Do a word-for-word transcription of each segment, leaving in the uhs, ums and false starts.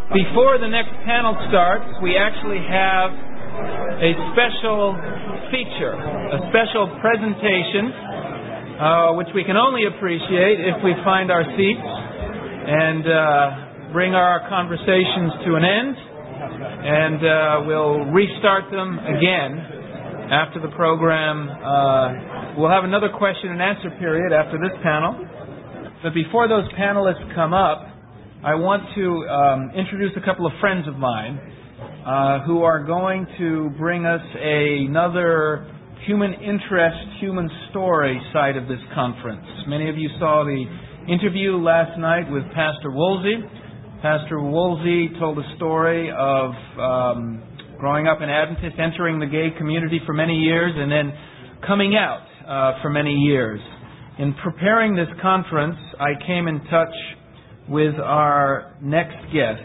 Before the next panel starts, we actually have a special feature, a special presentation, uh, which we can only appreciate if we find our seats and uh, bring our conversations to an end, and uh, we'll restart them again after the program. Uh, we'll have another question and answer period after this panel, but before those panelists come up, I want to um, introduce a couple of friends of mine uh, who are going to bring us a, another human interest, human story side of this conference. Many of you saw the interview last night with Pastor Woolsey. Pastor Woolsey told a story of um, growing up in Adventist, entering the gay community for many years, and then coming out uh, for many years. In preparing this conference, I came in touch with our next guest,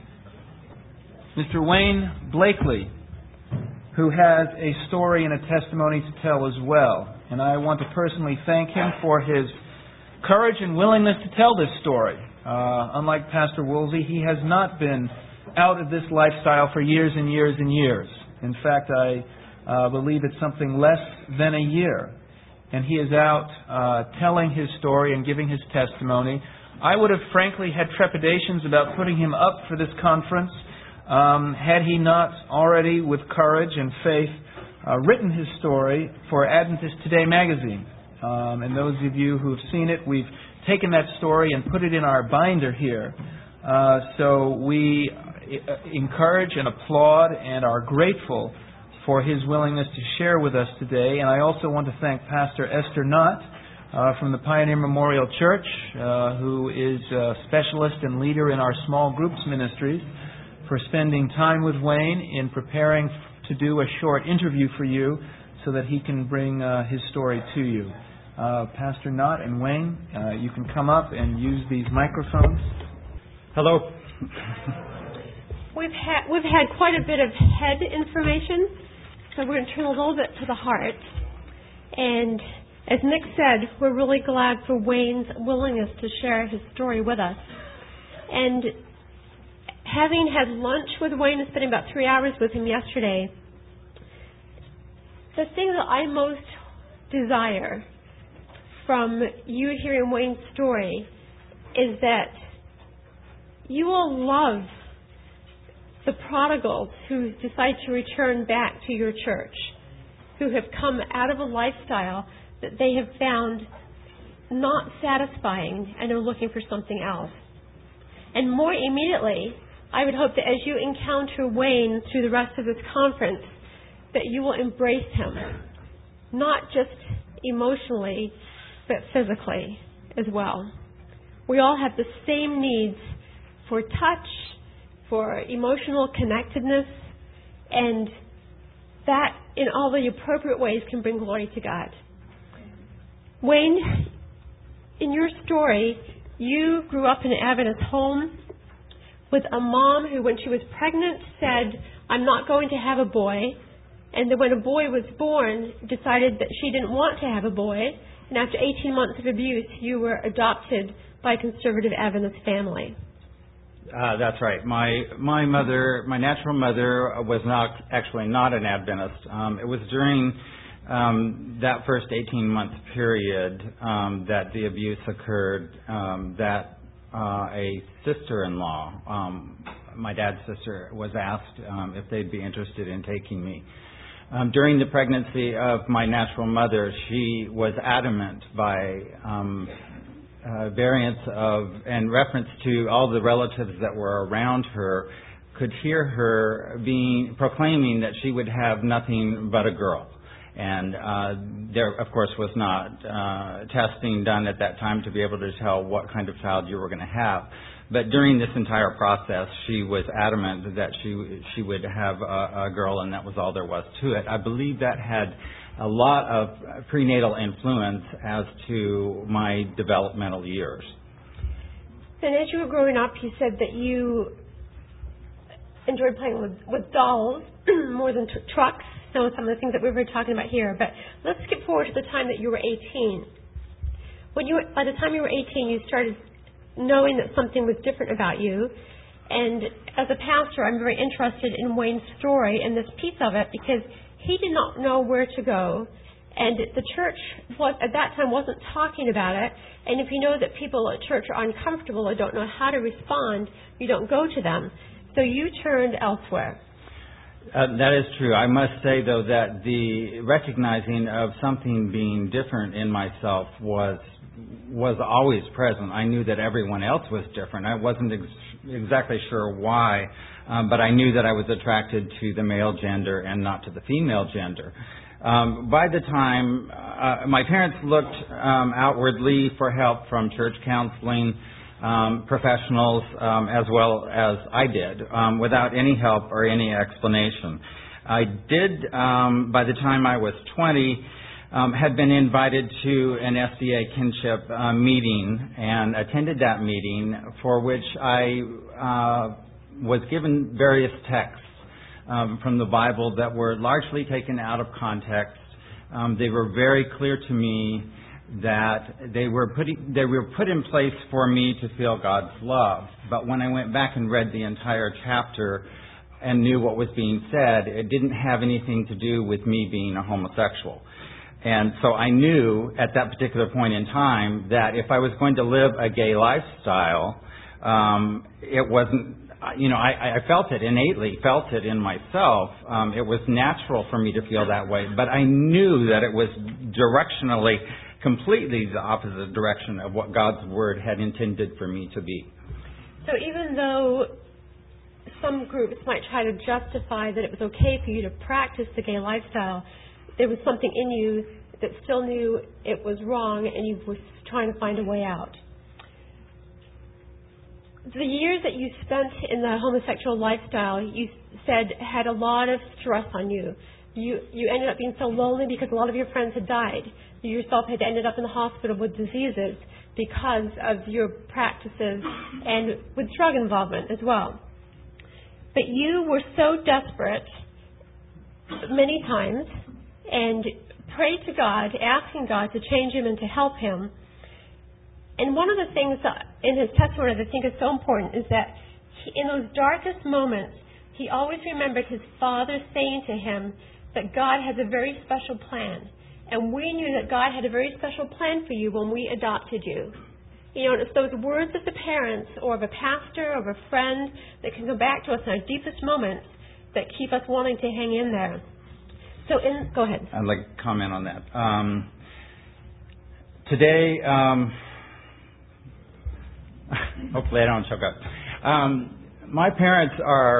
Mister Wayne Blakely, who has a story and a testimony to tell as well. And I want to personally thank him for his courage and willingness to tell this story. Uh, unlike Pastor Woolsey, he has not been out of this lifestyle for years and years and years. In fact, I uh, believe it's something less than a year. And he is out uh, telling his story and giving his testimony. I would have frankly had trepidations about putting him up for this conference um, had he not already, with courage and faith, uh, written his story for Adventist Today magazine. Um, and those of you who have seen it, we've taken that story and put it in our binder here. Uh, so we encourage and applaud and are grateful for his willingness to share with us today. And I also want to thank Pastor Esther Knott Uh, from the Pioneer Memorial Church, uh, who is a specialist and leader in our small groups ministries, for spending time with Wayne in preparing to do a short interview for you so that he can bring uh, his story to you. Uh, Pastor Knott and Wayne, uh, you can come up and use these microphones. Hello. We've had we've had quite a bit of head information, so we're going to turn a little bit to the heart. And as Nick said, we're really glad for Wayne's willingness to share his story with us. And having had lunch with Wayne and spending about three hours with him yesterday, the thing that I most desire from you hearing Wayne's story is that you will love the prodigals who decide to return back to your church, who have come out of a lifestyle that they have found not satisfying and are looking for something else. And more immediately, I would hope that as you encounter Wayne through the rest of this conference, that you will embrace him, not just emotionally, but physically as well. We all have the same needs for touch, for emotional connectedness, and that in all the appropriate ways can bring glory to God. Wayne, in your story, you grew up in an Adventist home with a mom who, when she was pregnant, said, "I'm not going to have a boy." And then when a boy was born, decided that she didn't want to have a boy. And after eighteen months of abuse, you were adopted by a conservative Adventist family. Uh, that's right. My my mother, my natural mother, was not actually not an Adventist. Um, it was during Um, that first eighteen-month period um, that the abuse occurred, um, that uh, a sister-in-law, um, my dad's sister, was asked um, if they'd be interested in taking me. Um, during the pregnancy of my natural mother, she was adamant by um, uh, variance of and reference to all the relatives that were around her, could hear her being proclaiming that she would have nothing but a girl. And uh, there, of course, was not uh, testing done at that time to be able to tell what kind of child you were going to have. But during this entire process, she was adamant that she she would have a, a girl, and that was all there was to it. I believe that had a lot of prenatal influence as to my developmental years. And as you were growing up, you said that you enjoyed playing with, with dolls more than t- trucks. Know some of the things that we were talking about here, but let's skip forward to the time that you were eighteen. When you, by the time you were eighteen, you started knowing that something was different about you, And as a pastor, I'm very interested in Wayne's story and this piece of it because he did not know where to go. And the church was, at that time wasn't talking about it. And if you know that people at church are uncomfortable or don't know how to respond, you don't go to them. So you turned elsewhere. Uh, that is true. I must say, though, that the recognizing of something being different in myself was was always present. I knew that everyone else was different. I wasn't ex- exactly sure why, um, but I knew that I was attracted to the male gender and not to the female gender. Um, by the time uh, my parents looked um, outwardly for help from church counseling um, professionals um, as well as I did, um, without any help or any explanation. I did, um, by the time I was twenty, um, had been invited to an S D A kinship uh, meeting and attended that meeting, for which I uh, was given various texts Um, from the Bible that were largely taken out of context. Um, they were very clear to me that they were putting, they were put in place for me to feel God's love. But when I went back and read the entire chapter and knew what was being said, it didn't have anything to do with me being a homosexual. And so I knew at that particular point in time that if I was going to live a gay lifestyle, um, it wasn't You know, I, I felt it innately, felt it in myself. Um, it was natural for me to feel that way, but I knew that it was directionally completely the opposite direction of what God's Word had intended for me to be. So even though some groups might try to justify that it was okay for you to practice the gay lifestyle, there was something in you that still knew it was wrong and you were trying to find a way out. The years that you spent in the homosexual lifestyle, you said, had a lot of stress on you. You you ended up being so lonely because a lot of your friends had died. You yourself had ended up in the hospital with diseases because of your practices and with drug involvement as well. But you were so desperate many times and prayed to God, asking God to change him and to help him. And one of the things in his testimony that I think is so important is that he, in those darkest moments, he always remembered his father saying to him that God has a very special plan. And we knew that God had a very special plan for you when we adopted you. You know, it's those words of the parents or of a pastor or of a friend that can go back to us in our deepest moments that keep us wanting to hang in there. So, in, go ahead. I'd like to comment on that. Um, today... Um, Hopefully I don't choke up. Um, my parents are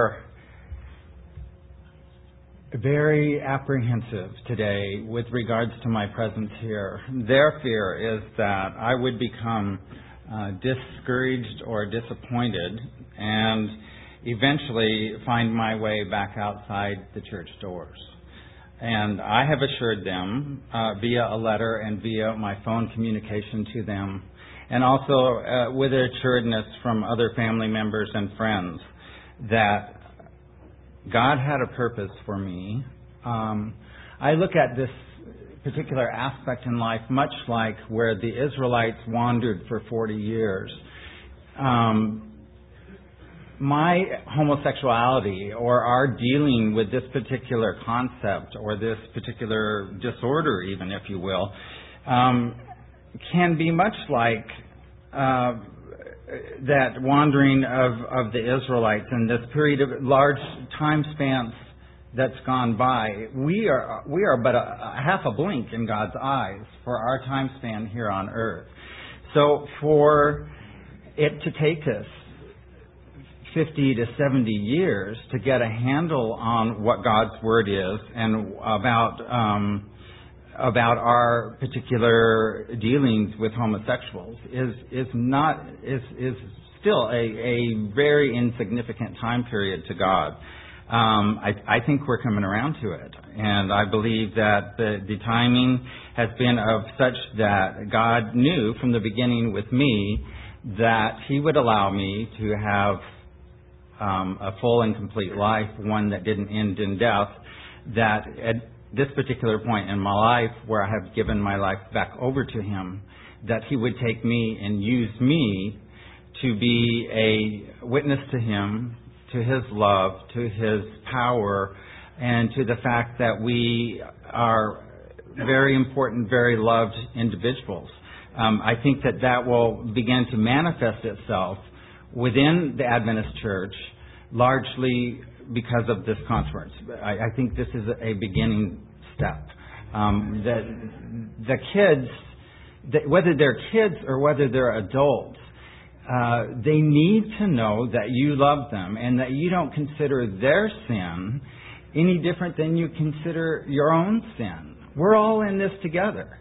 very apprehensive today with regards to my presence here. Their fear is that I would become uh, discouraged or disappointed and eventually find my way back outside the church doors. And I have assured them uh, via a letter and via my phone communication to them, and also uh, with assuredness from other family members and friends, that God had a purpose for me. Um, I look at this particular aspect in life much like where the Israelites wandered for forty years. Um, my homosexuality or our dealing with this particular concept or this particular disorder, even, if you will, um, can be much like uh, that wandering of, of the Israelites in this period of large time spans that's gone by. We are we are but a, a half a blink in God's eyes for our time span here on earth. So for it to take us fifty to seventy years to get a handle on what God's Word is and about um, about our particular dealings with homosexuals is is not is is still a, a very insignificant time period to God. Um, I, I think we're coming around to it, and I believe that the, the timing has been of such that God knew from the beginning with me that He would allow me to have um, a full and complete life, one that didn't end in death. That at this particular point in my life where I have given my life back over to Him, that He would take me and use me to be a witness to Him, to His love, to His power, and to the fact that we are very important, very loved individuals. Um, I think that that will begin to manifest itself within the Adventist Church, largely because of this conference. I, I think this is a beginning step. Um, that the kids, that whether they're kids or whether they're adults, uh, they need to know that you love them and that you don't consider their sin any different than you consider your own sin. We're all in this together.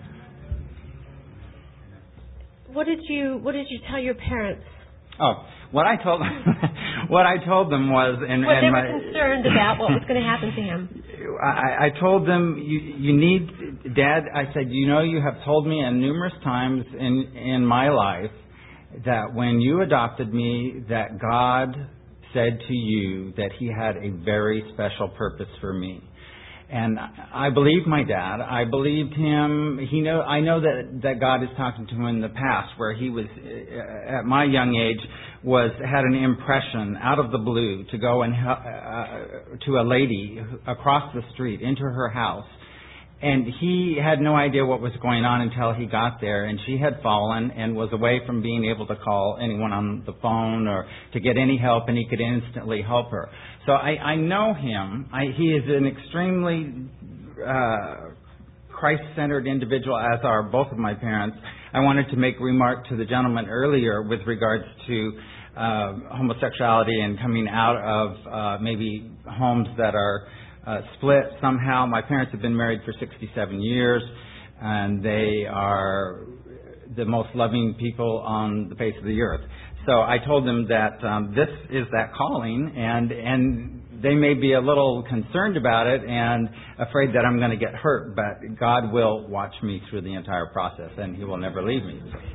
What did you What did you tell your parents? Oh, what I told what I told them was, and, what and they my, were concerned about what was going to happen to him. I, I told them, you, you need, Dad. I said, you know, you have told me and numerous times in in my life that when you adopted me, that God said to you that He had a very special purpose for me. And I believed my dad. I believed him. He know. I know that, that God is talking to him in the past, where he was, at my young age, was had an impression out of the blue to go and uh, to a lady across the street into her house. And he had no idea what was going on until he got there, and she had fallen and was away from being able to call anyone on the phone or to get any help, and he could instantly help her. So I, I know him. I, he is an extremely uh, Christ-centered individual, as are both of my parents. I wanted to make a remark to the gentleman earlier with regards to uh, homosexuality and coming out of uh, maybe homes that are Uh, split somehow. My parents have been married for sixty-seven years, and they are the most loving people on the face of the earth. So I told them that um, this is that calling, and and they may be a little concerned about it and afraid that I'm going to get hurt, but God will watch me through the entire process, and He will never leave me.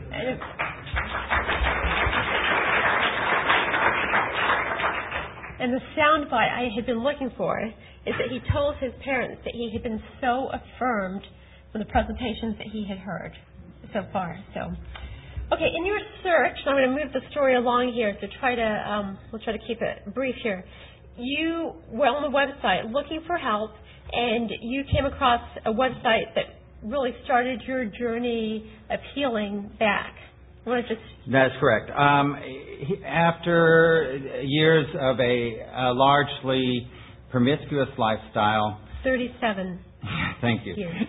And the soundbite I had been looking for is that he told his parents that he had been so affirmed from the presentations that he had heard so far. So, okay, in your search, I'm going to move the story along here to try to, um, we'll try to keep it brief here. You were on the website looking for help, and you came across a website that really started your journey of healing back. I want to just... That's correct. Um, after years of a, a largely promiscuous lifestyle. thirty-seven. Thank you. Years.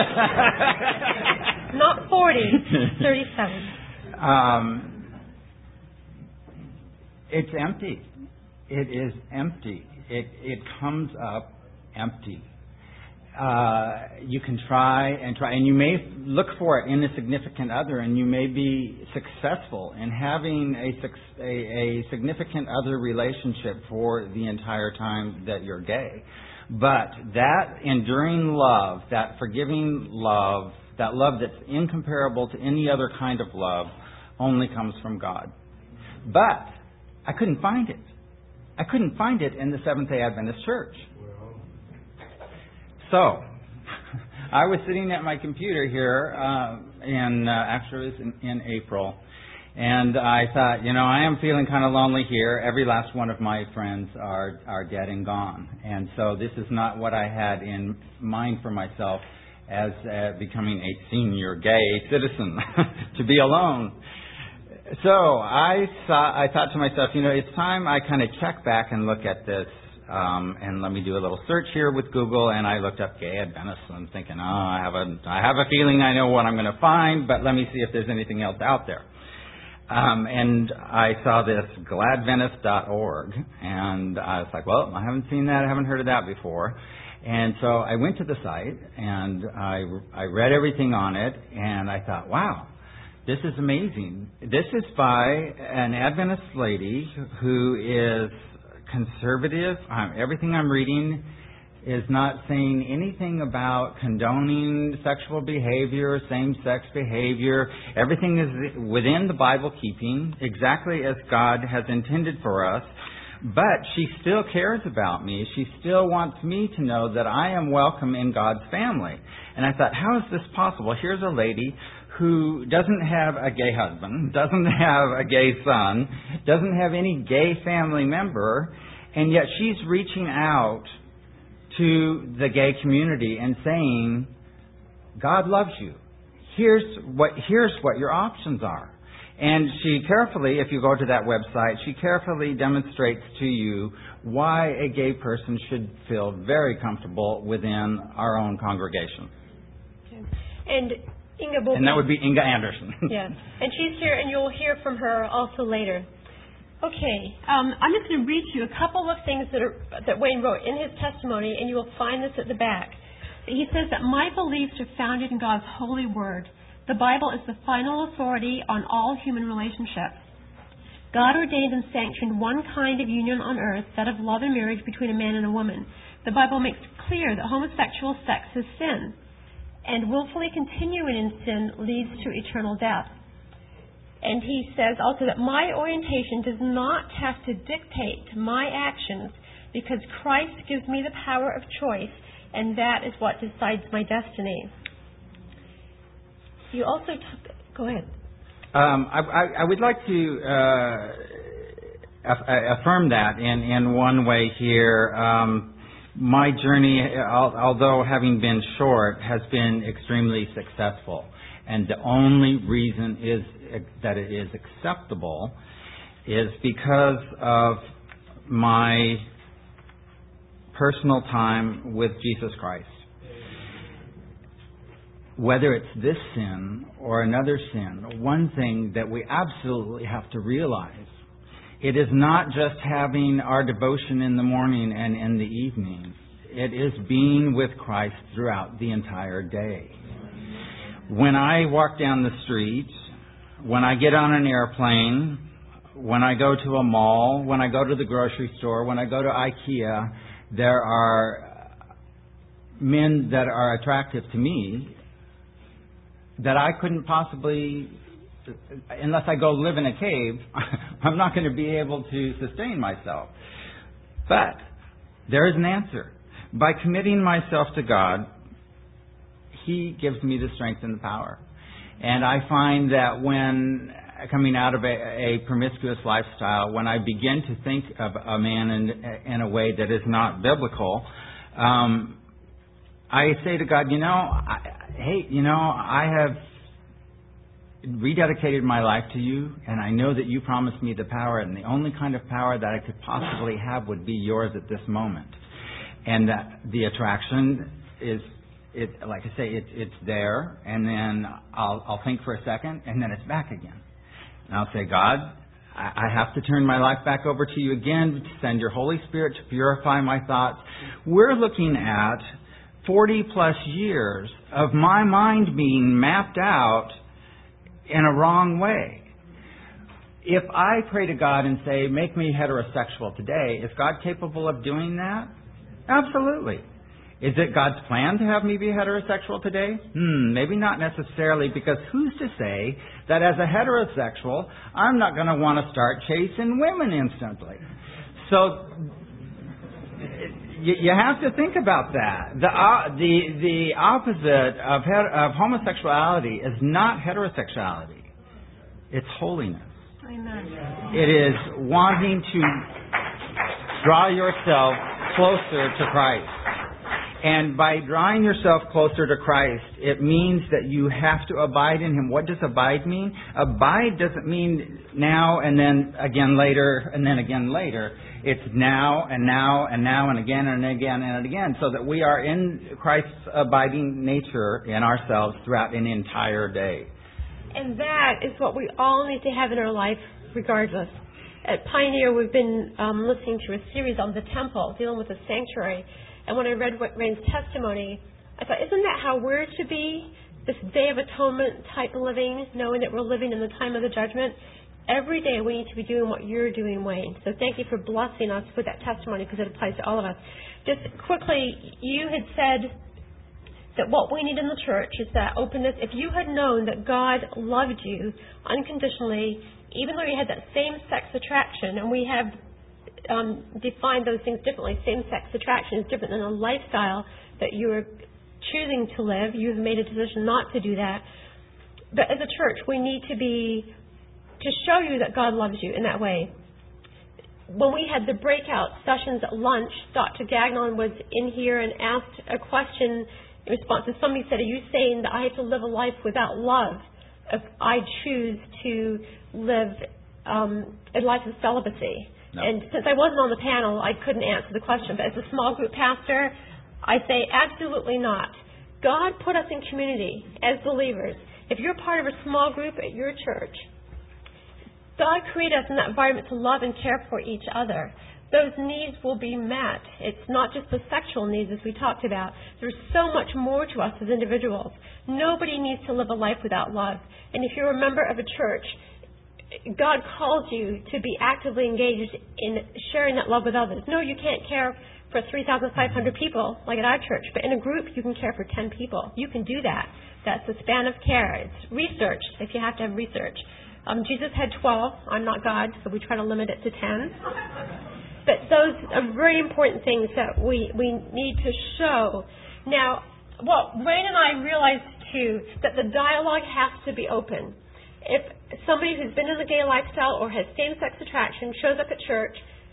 Not forty, thirty-seven. Um, it's empty. It is empty. It it comes up empty. Uh, you can try and try, and you may look for it in a significant other, and you may be successful in having a, a, a significant other relationship for the entire time that you're gay. But that enduring love, that forgiving love, that love that's incomparable to any other kind of love, only comes from God. But I couldn't find it. I couldn't find it in the Seventh-day Adventist Church. So, I was sitting at my computer here uh, in, uh, actually it was in, in April, and I thought, you know, I am feeling kind of lonely here. Every last one of my friends are, are dead and gone. And so this is not what I had in mind for myself as uh, becoming a senior gay citizen, to be alone. So I, saw, I thought to myself, you know, it's time I kind of check back and look at this. Um, and let me do a little search here with Google, and I looked up gay Adventists, and I'm thinking, oh, I have a, I have a feeling I know what I'm going to find, but let me see if there's anything else out there. Um, and I saw this gladventist dot org, and I was like, well, I haven't seen that, I haven't heard of that before. And so I went to the site, and I, I read everything on it, and I thought, wow, this is amazing. This is by an Adventist lady who is conservative. Um, everything I'm reading is not saying anything about condoning sexual behavior, same-sex behavior. Everything is within the Bible keeping, exactly as God has intended for us. But she still cares about me. She still wants me to know that I am welcome in God's family. And I thought, how is this possible? Here's a lady who doesn't have a gay husband, doesn't have a gay son, doesn't have any gay family member, and yet she's reaching out to the gay community and saying, God loves you. Here's what, here's what your options are. And she carefully, if you go to that website, she carefully demonstrates to you why a gay person should feel very comfortable within our own congregation. Okay. And Inga will And that would be Inga Anderson. Yeah. And she's here, and you'll hear from her also later. Okay. Um, I'm just going to read to you a couple of things that, are, that Wayne wrote in his testimony, and you will find this at the back. He says that my beliefs are founded in God's holy word. The Bible is the final authority on all human relationships. God ordained and sanctioned one kind of union on earth, that of love and marriage between a man and a woman. The Bible makes clear that homosexual sex is sin, and willfully continuing in sin leads to eternal death. And he says also that my orientation does not have to dictate my actions, because Christ gives me the power of choice, and that is what decides my destiny. You also t- go ahead. Um, I, I, I would like to uh, aff- affirm that in, in one way here. Um, my journey, al- although having been short, has been extremely successful. And the only reason is that it is acceptable is because of my personal time with Jesus Christ. Whether it's this sin or another sin, one thing that we absolutely have to realize, it is not just having our devotion in the morning and in the evening. It is being with Christ throughout the entire day. When I walk down the street, when I get on an airplane, when I go to a mall, when I go to the grocery store, when I go to IKEA, there are men that are attractive to me that I couldn't possibly, unless I go live in a cave, I'm not going to be able to sustain myself. But there is an answer. By committing myself to God, He gives me the strength and the power. And I find that when coming out of a, a promiscuous lifestyle, when I begin to think of a man in, in a way that is not biblical, um, I say to God, you know, I, hey, you know, I have rededicated my life to you, and I know that you promised me the power, and the only kind of power that I could possibly have would be yours at this moment. And that the attraction is, it, like I say, it, it's there, and then I'll, I'll think for a second, and then it's back again. And I'll say, God, I, I have to turn my life back over to you again, to send your Holy Spirit to purify my thoughts. We're looking at forty plus years of my mind being mapped out in a wrong way. If I pray to God and say, make me heterosexual today, is God capable of doing that? Absolutely. Is it God's plan to have me be heterosexual today? Hmm, maybe not necessarily, because who's to say that as a heterosexual, I'm not going to want to start chasing women instantly? So you have to think about that. The uh, the the opposite of of homosexuality is not heterosexuality. It's holiness. Amen. It is wanting to draw yourself closer to Christ. And by drawing yourself closer to Christ, it means that you have to abide in Him. What does abide mean? Abide doesn't mean now and then again later and then again later. It's now and now and now and again and again and again, so that we are in Christ's abiding nature in ourselves throughout an entire day. And that is what we all need to have in our life regardless. At Pioneer, we've been um, listening to a series on the temple, dealing with the sanctuary. And when I read Wayne's testimony, I thought, isn't that how we're to be? This Day of Atonement type living, knowing that we're living in the time of the judgment. Every day we need to be doing what you're doing, Wayne. So thank you for blessing us with that testimony, because it applies to all of us. Just quickly, you had said that what we need in the church is that openness. If you had known that God loved you unconditionally, even though you had that same-sex attraction, and we have um, defined those things differently. Same-sex attraction is different than a lifestyle that you are choosing to live. You have made a decision not to do that. but as a church, we need to be, to show you that God loves you in that way. When we had the breakout sessions at lunch, Doctor Gagnon was in here and asked a question in response to somebody said, are you saying that I have to live a life without love if I choose to live um, a life of celibacy? No. And since I wasn't on the panel, I couldn't answer the question. But as a small group pastor, I say absolutely not. God put us in community as believers. If you're part of a small group at your church, God created us in that environment to love and care for each other. Those needs will be met. It's not just the sexual needs as we talked about. There's so much more to us as individuals. Nobody needs to live a life without love. And if you're a member of a church, God calls you to be actively engaged in sharing that love with others. No, you can't care for three thousand five hundred people like at our church, but in a group you can care for ten people. You can do that. That's the span of care. It's researched if you have to have research. Um, Jesus had twelve. I'm not God, so we try to limit it to ten. But those are very important things that we, we need to show. Now, what Wayne and I realized, too, that the dialogue has to be open. If somebody who's been in the gay lifestyle or has same-sex attraction shows up at church,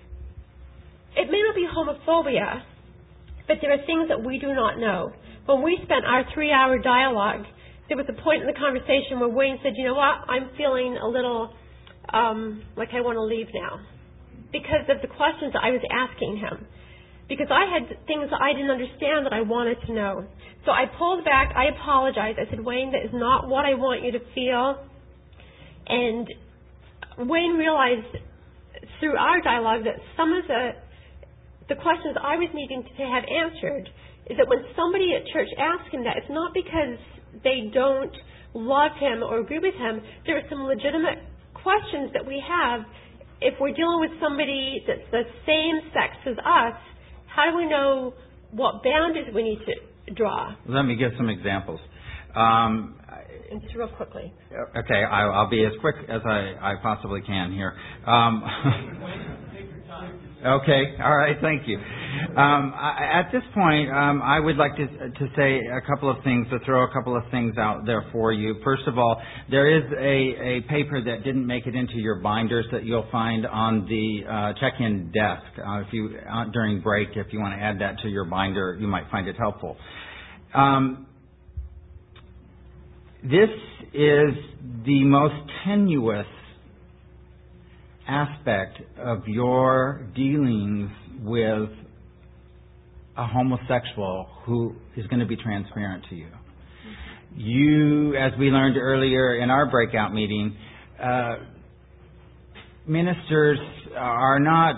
it may not be homophobia, but there are things that we do not know. When we spent our three-hour dialogue, there was a point in the conversation where Wayne said, you know what, I'm feeling a little um, like I want to leave now because of the questions that I was asking him. Because I had things that I didn't understand that I wanted to know. So I pulled back. I apologized. I said, Wayne, that is not what I want you to feel. And Wayne realized through our dialogue that some of the the questions I was needing to have answered is that when somebody at church asks him that, it's not because they don't love him or agree with him. There are some legitimate questions that we have. If we're dealing with somebody that's the same sex as us, how do we know what boundaries we need to draw? Let me give some examples. Um, and just real quickly. Okay, I, I'll be as quick as I, I possibly can here. Um, okay, all right, thank you. Um, I, at this point, um, I would like to to say a couple of things, to throw a couple of things out there for you. First of all, there is a, a paper that didn't make it into your binders that you'll find on the uh, check-in desk. Uh, if you uh, during break, if you want to add that to your binder, you might find it helpful. Um, this is the most tenuous aspect of your dealings with a homosexual who is going to be transparent to you. You, as we learned earlier in our breakout meeting, uh, ministers are not,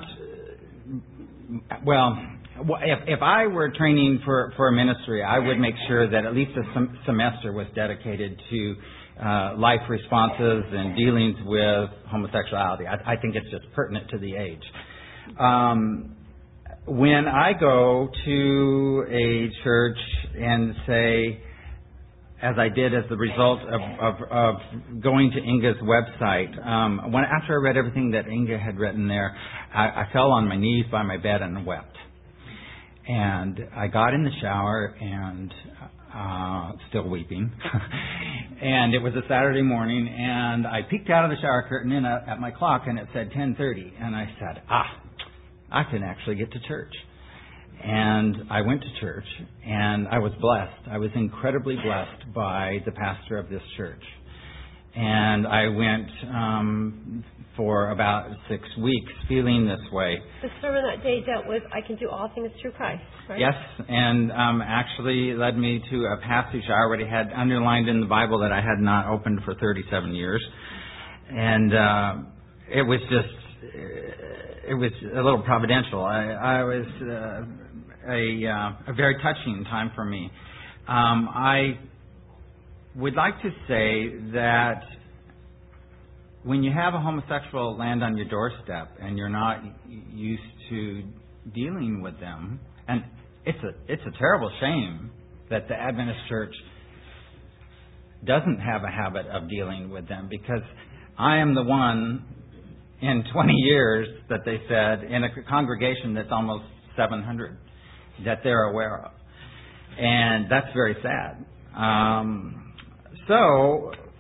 well, if, if I were training for, for a ministry, I would make sure that at least a sem- semester was dedicated to uh, life responses and dealings with homosexuality. I, I think it's just pertinent to the age. Um, When I go to a church and say, as I did as the result of, of, of going to Inga's website, um, when after I read everything that Inga had written there, I, I fell on my knees by my bed and wept. And I got in the shower and uh, still weeping. And it was a Saturday morning, and I peeked out of the shower curtain in a, at my clock, and it said ten thirty. And I said, ah, I can actually get to church. And I went to church, and I was blessed. I was incredibly blessed by the pastor of this church. And I went um, for about six weeks feeling this way. The sermon that day dealt with, I can do all things through Christ, right? Yes, and um, actually led me to a passage I already had underlined in the Bible that I had not opened for thirty-seven years. And uh, it was just... It was a little providential. I, I was uh, a, uh, a very touching time for me. Um, I would like to say that when you have a homosexual land on your doorstep and you're not used to dealing with them, and it's a it's a terrible shame that the Adventist Church doesn't have a habit of dealing with them, because I am the one in twenty years that they said in a congregation that's almost seven hundred that they're aware of. And that's very sad. Um, so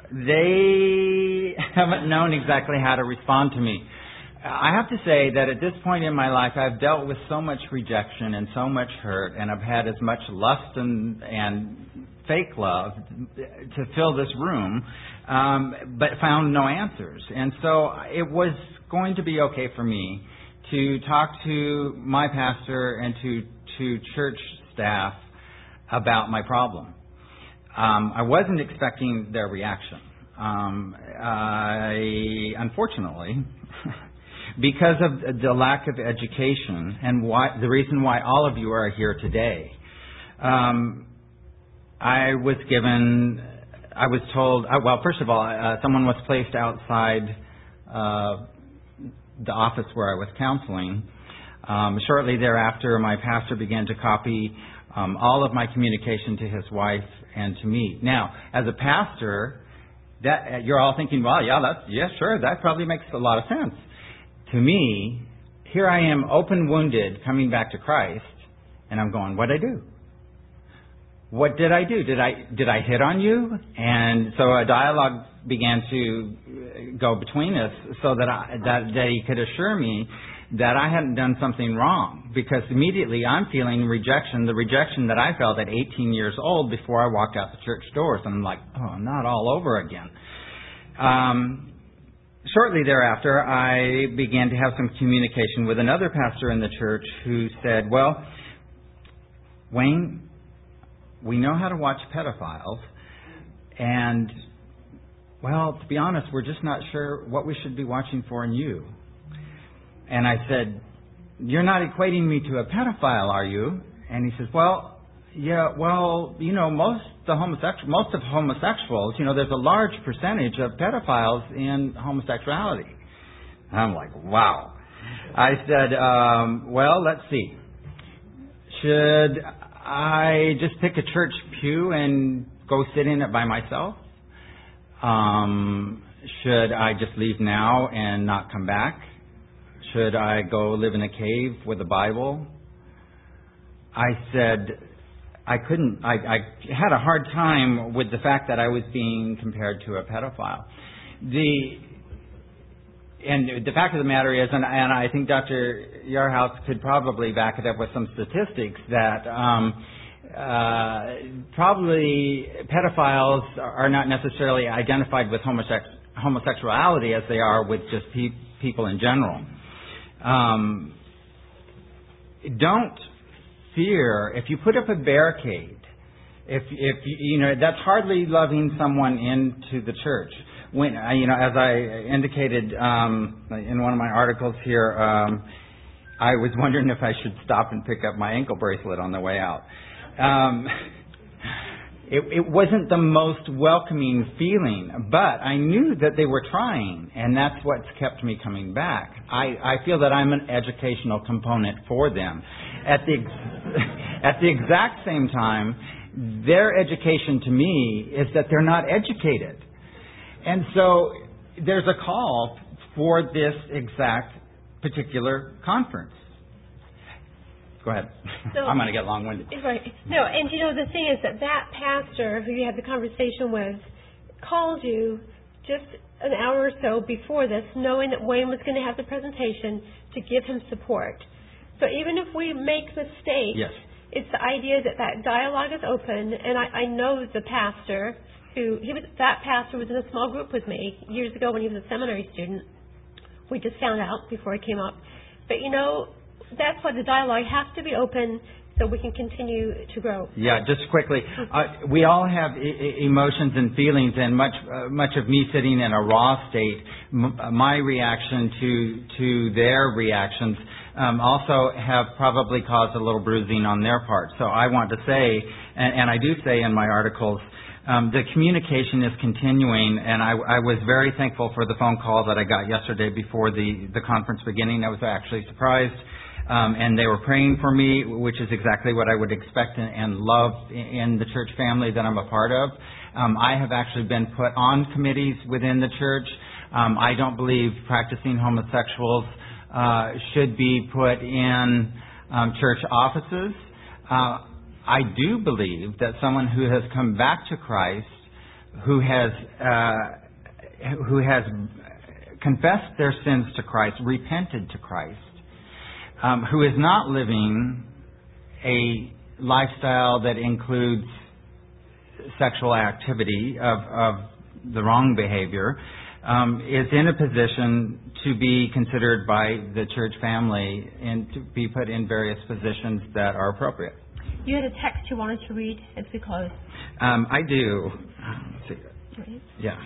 they haven't known exactly how to respond to me. I have to say that at this point in my life, I've dealt with so much rejection and so much hurt, and I've had as much lust and, and fake love to fill this room, um, but found no answers. And so it was going to be okay for me to talk to my pastor and to, to church staff about my problem. Um, I wasn't expecting their reaction. Um, I, unfortunately, because of the lack of education and why, the reason why all of you are here today, um, I was given, I was told, uh, well, first of all, uh, someone was placed outside uh, the office where I was counseling. Um, shortly thereafter, my pastor began to copy um, all of my communication to his wife and to me. Now, as a pastor, that you're all thinking, well, yeah, that's, yeah, sure, that probably makes a lot of sense. To me, here I am open wounded coming back to Christ, and I'm going, what'd I do? What did I do? Did I did I hit on you? And so a dialogue began to go between us so that I, that, that he could assure me that I hadn't done something wrong, because immediately I'm feeling rejection, the rejection that I felt at eighteen years old before I walked out the church doors. And I'm like, oh, not all over again. Um, shortly thereafter, I began to have some communication with another pastor in the church who said, well, Wayne, we know how to watch pedophiles, and, well, to be honest, we're just not sure what we should be watching for in you. And I said, you're not equating me to a pedophile, are you? And he says, well, yeah, well, you know, most the homosexual, most of homosexuals, you know, there's a large percentage of pedophiles in homosexuality. And I'm like, wow. I said, um, well, let's see. Should I just pick a church pew and go sit in it by myself? Um, should I just leave now and not come back? Should I go live in a cave with a Bible? I said I couldn't. I, I had a hard time with the fact that I was being compared to a pedophile. The and the fact of the matter is, and, and I think Doctor Yarhouse could probably back it up with some statistics, that um, uh, probably pedophiles are not necessarily identified with homosex- homosexuality as they are with just pe- people in general. Um, don't fear if you put up a barricade. If if you know, that's hardly loving someone into the church. When you know, as I indicated um, in one of my articles here, um, I was wondering if I should stop and pick up my ankle bracelet on the way out. Um, It, it wasn't the most welcoming feeling, but I knew that they were trying, and that's what's kept me coming back. I, I feel that I'm an educational component for them. At the at the exact same time, their education to me is that they're not educated. And so there's a call for this exact particular conference. Go ahead. So, I'm going to get long-winded. Right. No, and you know, the thing is that that pastor who you had the conversation with called you just an hour or so before this, knowing that Wayne was going to have the presentation, to give him support. So even if we make mistakes, yes. It's the idea that that dialogue is open, and I, I know the pastor who, he was, that pastor was in a small group with me years ago when he was a seminary student. We just found out before he came up. But you know, that's why the dialogue has to be open so we can continue to grow. Yeah, just quickly, uh, we all have e- emotions and feelings, and much uh, much of me sitting in a raw state, m- my reaction to to their reactions um, also have probably caused a little bruising on their part. So I want to say, and, and I do say in my articles, Um, the communication is continuing, and I, I was very thankful for the phone call that I got yesterday before the, the conference beginning. I was actually surprised. Um, and they were praying for me, which is exactly what I would expect and, and love in the church family that I'm a part of. Um, I have actually been put on committees within the church. Um, I don't believe practicing homosexuals uh, should be put in um, church offices. Uh, I do believe that someone who has come back to Christ, who has uh, who has confessed their sins to Christ, repented to Christ, um, who is not living a lifestyle that includes sexual activity of, of the wrong behavior, um, is in a position to be considered by the church family and to be put in various positions that are appropriate. You had a text you wanted to read as we close. Um, I do. Let's see. Right. Yeah.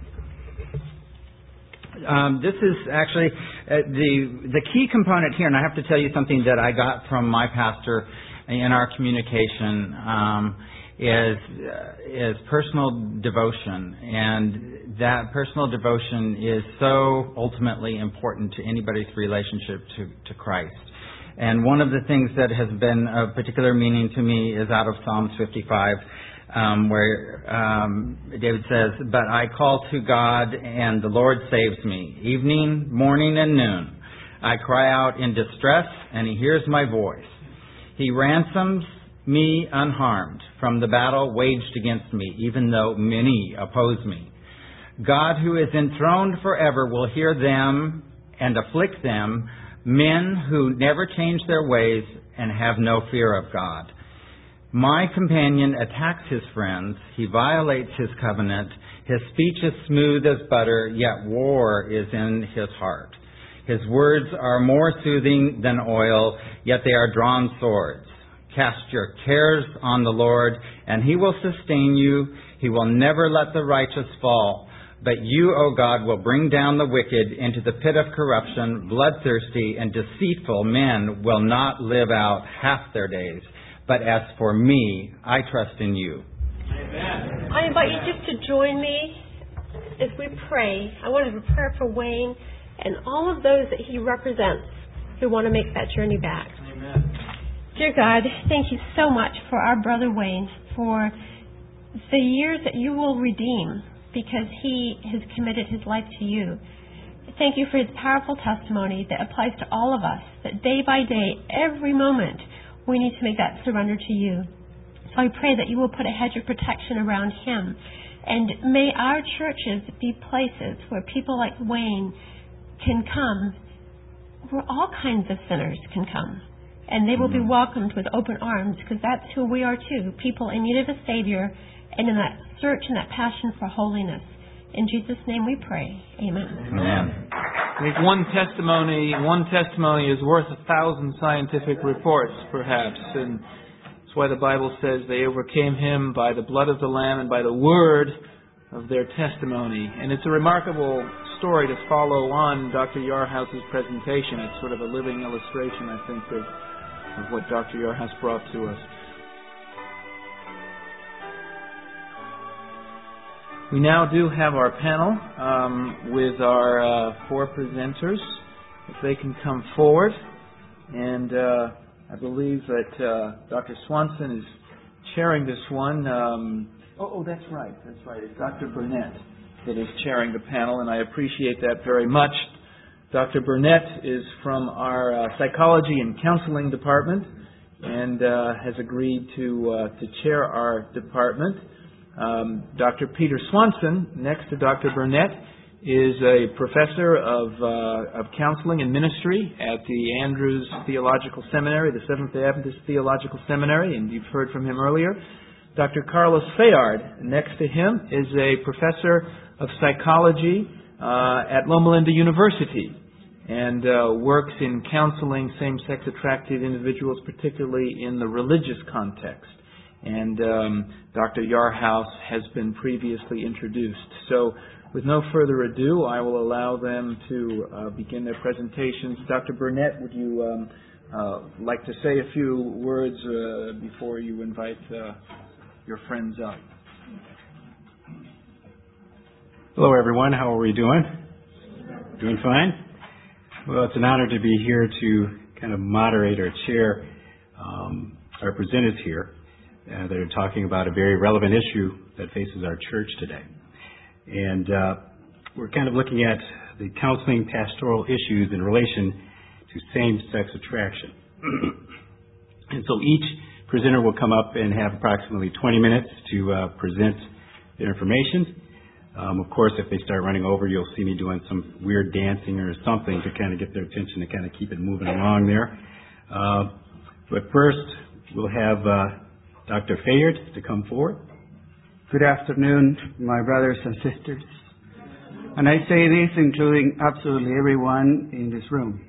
Um, this is actually uh, the the key component here, and I have to tell you something that I got from my pastor in our communication, um, is uh, is personal devotion, and that personal devotion is so ultimately important to anybody's relationship to, to Christ. And one of the things that has been of particular meaning to me is out of Psalms fifty-five. Um, where um, David says, "But I call to God, and the Lord saves me. Evening, morning, and noon, I cry out in distress, and He hears my voice. He ransoms me unharmed from the battle waged against me, even though many oppose me. God, who is enthroned forever, will hear them and afflict them, men who never change their ways and have no fear of God. My companion attacks his friends. He violates his covenant. His speech is smooth as butter, yet war is in his heart. His words are more soothing than oil, yet they are drawn swords. Cast your cares on the Lord, and He will sustain you. He will never let the righteous fall. But you, O God, will bring down the wicked into the pit of corruption. Bloodthirsty and deceitful men will not live out half their days. But as for me, I trust in you." Amen. I invite you just to join me as we pray. I want to prepare for Wayne and all of those that he represents who want to make that journey back. Amen. Dear God, thank you so much for our brother Wayne, for the years that you will redeem because he has committed his life to you. Thank you for his powerful testimony that applies to all of us, that day by day, every moment, we need to make that surrender to you. So I pray that you will put a hedge of protection around him. And may our churches be places where people like Wayne can come, where all kinds of sinners can come. And they will be welcomed with open arms, because that's who we are too, people in need of a Savior and in that search and that passion for holiness. In Jesus' name we pray. Amen. Amen. I think one testimony, one testimony is worth a thousand scientific reports, perhaps, and that's why the Bible says they overcame him by the blood of the Lamb and by the word of their testimony. And it's a remarkable story to follow on Doctor Yarhouse's presentation. It's sort of a living illustration, I think, of, of what Doctor Yarhouse brought to us. We now do have our panel um, with our uh, four presenters. If they can come forward. And uh, I believe that uh, Doctor Swanson is chairing this one. Um, oh, oh, that's right. That's right. It's Doctor Burnett that is chairing the panel, and I appreciate that very much. Doctor Burnett is from our uh, Psychology and Counseling Department and uh, has agreed to uh, to chair our department. Um, Doctor Peter Swanson, next to Doctor Burnett, is a professor of uh, of counseling and ministry at the Andrews Theological Seminary, the Seventh-day Adventist Theological Seminary, and you've heard from him earlier. Doctor Carlos Fayard, next to him, is a professor of psychology uh, at Loma Linda University and uh, works in counseling same-sex attracted individuals, particularly in the religious context. And um, Doctor Yarhouse has been previously introduced. So with no further ado, I will allow them to uh, begin their presentations. Doctor Burnett, would you um, uh, like to say a few words uh, before you invite uh, your friends up? Hello, everyone. How are we doing? Doing fine? Well, it's an honor to be here to kind of moderate or chair um, our presenters here. Uh, that are talking about a very relevant issue that faces our church today. And uh, we're kind of looking at the counseling pastoral issues in relation to same-sex attraction. And so each presenter will come up and have approximately twenty minutes to uh, present their information. Um, of course, if they start running over, you'll see me doing some weird dancing or something to kind of get their attention to kind of keep it moving along there. Uh, but first, we'll have uh, Doctor Fayard to come forward. Good afternoon, my brothers and sisters. And I say this including absolutely everyone in this room.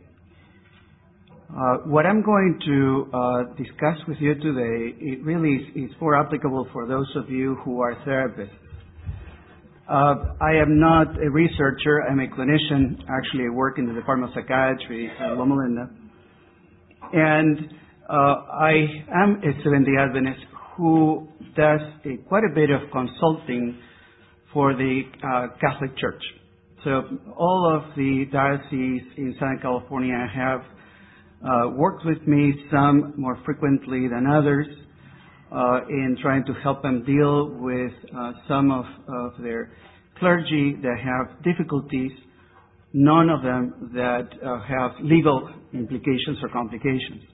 Uh, what I'm going to uh, discuss with you today, it really is, is more applicable for those of you who are therapists. Uh, I am not a researcher. I'm a clinician. Actually, I work in the Department of Psychiatry at Loma Linda. And uh, I am a Seventh-day Adventist who does a, quite a bit of consulting for the uh, Catholic Church. So all of the dioceses in Southern California have uh, worked with me, some more frequently than others, uh, in trying to help them deal with uh, some of, of their clergy that have difficulties, none of them that uh, have legal implications or complications.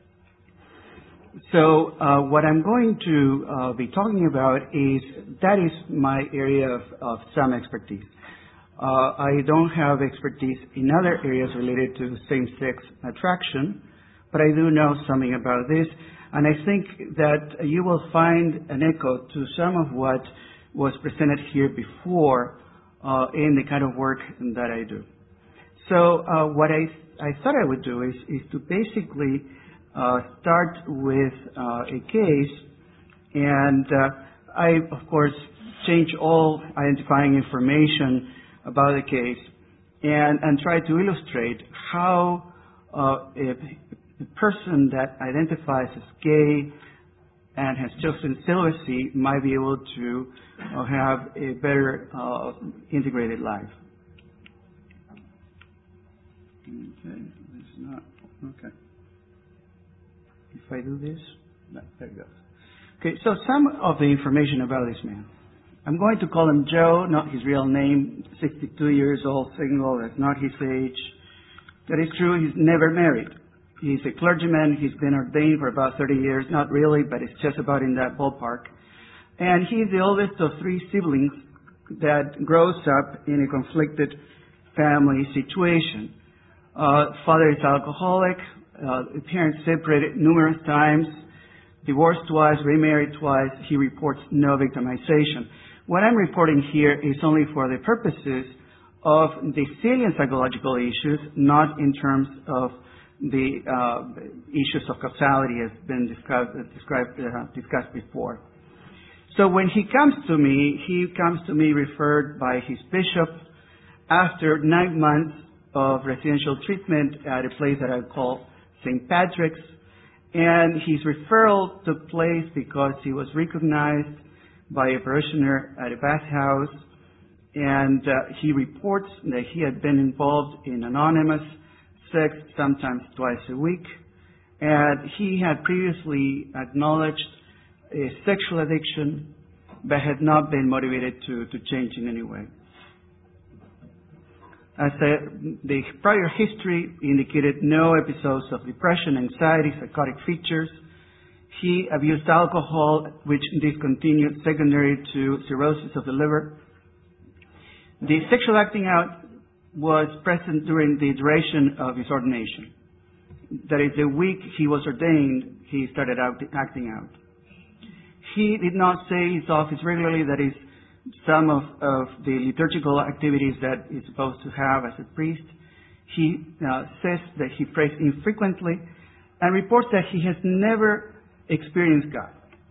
So uh, what I'm going to uh, be talking about is, that is my area of, of some expertise. Uh, I don't have expertise in other areas related to same-sex attraction, but I do know something about this, and I think that you will find an echo to some of what was presented here before uh, in the kind of work that I do. So uh, what I, I thought I would do is, is to basically uh, start with uh, a case, and uh, I, of course, change all identifying information about the case and, and try to illustrate how uh, a, a person that identifies as gay and has chosen celibacy might be able to uh, have a better uh, integrated life. Okay, this is not, okay. If I do this, no, there it goes. Okay, so some of the information about this man. I'm going to call him Joe, not his real name, sixty-two years old, single, that's not his age. That is true, he's never married. He's a clergyman, he's been ordained for about thirty years, not really, but it's just about in that ballpark. And he's the oldest of three siblings that grows up in a conflicted family situation. Uh, father is alcoholic, uh, parents separated numerous times, divorced twice, remarried twice. He reports no victimization. What I'm reporting here is only for the purposes of the salient psychological issues, not in terms of the uh, issues of causality as been described, described uh, discussed before. So when he comes to me, he comes to me referred by his bishop after nine months of residential treatment at a place that I call Saint Patrick's. And his referral took place because he was recognized by a parishioner at a bathhouse, and uh, he reports that he had been involved in anonymous sex sometimes twice a week, and he had previously acknowledged a sexual addiction but had not been motivated to, to change in any way. As the, the prior history indicated no episodes of depression, anxiety, psychotic features. He abused alcohol, which discontinued secondary to cirrhosis of the liver. The sexual acting out was present during the duration of his ordination. That is, the week he was ordained, he started out, acting out. He did not say his office regularly, that is, some of, of the liturgical activities that he's supposed to have as a priest. He uh, says that he prays infrequently and reports that he has never experienced God.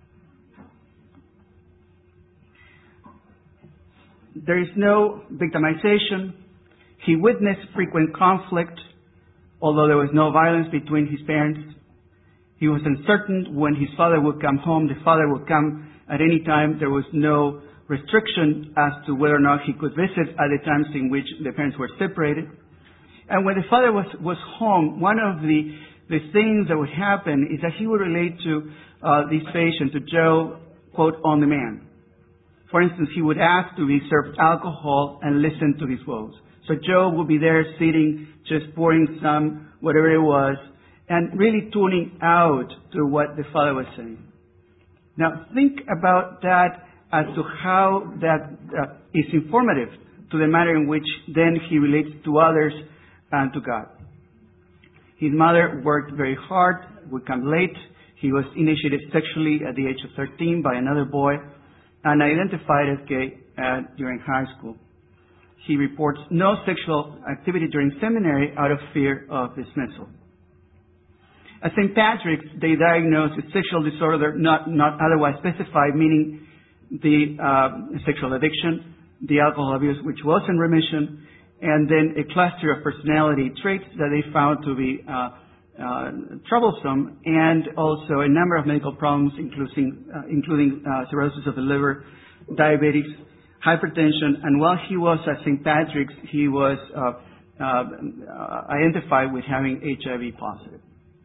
There is no victimization. He witnessed frequent conflict, although there was no violence between his parents. He was uncertain when his father would come home. The father would come at any time. There was no restriction as to whether or not he could visit at the times in which the parents were separated. And when the father was, was home, one of the, the things that would happen is that he would relate to uh, this patient, to Joe, quote, on demand. For instance, he would ask to be served alcohol and listen to his woes. So Joe would be there sitting, just pouring some, whatever it was, and really tuning out to what the father was saying. Now, think about that as to how that uh, is informative to the manner in which then he relates to others and to God. His mother worked very hard, would come late. He was initiated sexually at the age of thirteen by another boy and identified as gay uh, during high school. He reports no sexual activity during seminary out of fear of dismissal. At Saint Patrick's, they diagnosed a sexual disorder not, not otherwise specified, meaning the uh, sexual addiction, the alcohol abuse, which was in remission, and then a cluster of personality traits that they found to be uh, uh, troublesome, and also a number of medical problems, including, uh, including uh, cirrhosis of the liver, diabetes, hypertension, and while he was at Saint Patrick's, he was uh, uh, identified with having H I V positive.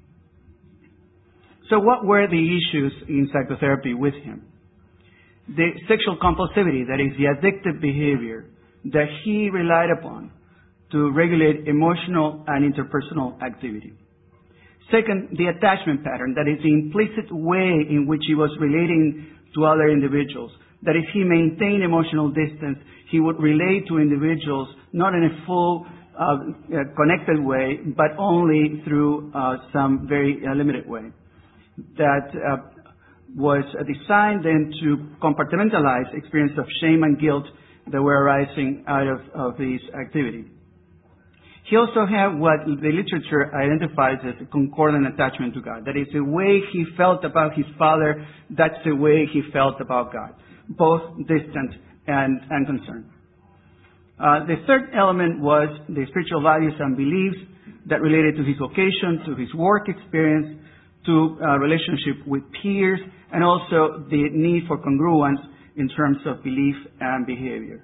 So what were the issues in psychotherapy with him? The sexual compulsivity, that is the addictive behavior that he relied upon to regulate emotional and interpersonal activity. Second, the attachment pattern, that is the implicit way in which he was relating to other individuals. That if he maintained emotional distance, he would relate to individuals not in a full uh, uh, connected way, but only through uh, some very uh, limited way. That uh, was designed then to compartmentalize experience of shame and guilt that were arising out of, of this activity. He also had what the literature identifies as a concordant attachment to God. That is, the way he felt about his father, that's the way he felt about God. Both distant and, and concerned. Uh, the third element was the spiritual values and beliefs that related to his vocation, to his work experience, to uh, relationship with peers, and also the need for congruence in terms of belief and behavior.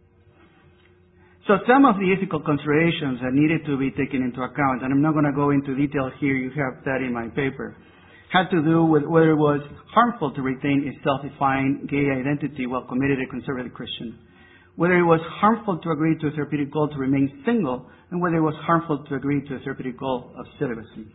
So some of the ethical considerations that needed to be taken into account, and I'm not going to go into detail here, you have that in my paper, had to do with whether it was harmful to retain a self-defined gay identity while committed a conservative Christian, whether it was harmful to agree to a therapeutic goal to remain single, and whether it was harmful to agree to a therapeutic goal of celibacy.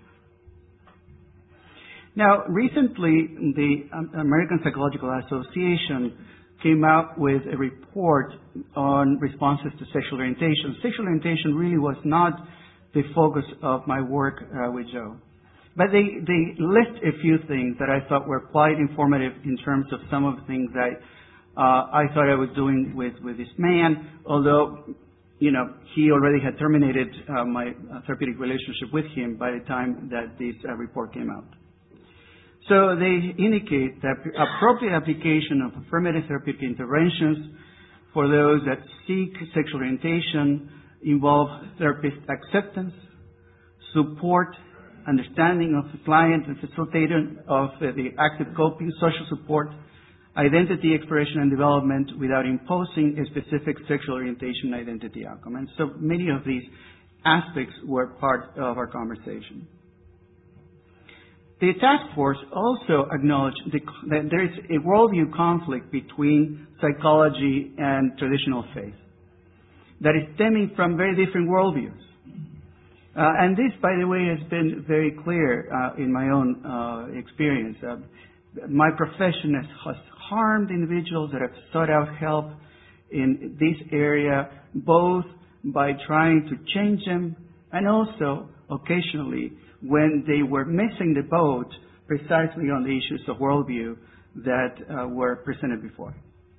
Now, recently, the American Psychological Association came out with a report on responses to sexual orientation. Sexual orientation really was not the focus of my work uh, with Joe. But they, they list a few things that I thought were quite informative in terms of some of the things that uh, I thought I was doing with, with this man, although, you know, he already had terminated uh, my uh, therapeutic relationship with him by the time that this uh, report came out. So they indicate that appropriate application of affirmative therapeutic interventions for those that seek sexual orientation involve therapist acceptance, support, understanding of the client and facilitation of uh, the active coping, social support, identity exploration and development without imposing a specific sexual orientation identity outcome. And so many of these aspects were part of our conversation. The task force also acknowledged the, that there is a worldview conflict between psychology and traditional faith that is stemming from very different worldviews. Uh, and this, by the way, has been very clear uh, in my own uh, experience. Uh, my profession has harmed individuals that have sought out help in this area, both by trying to change them and also occasionally when they were missing the boat precisely on the issues of worldview that uh, were presented before.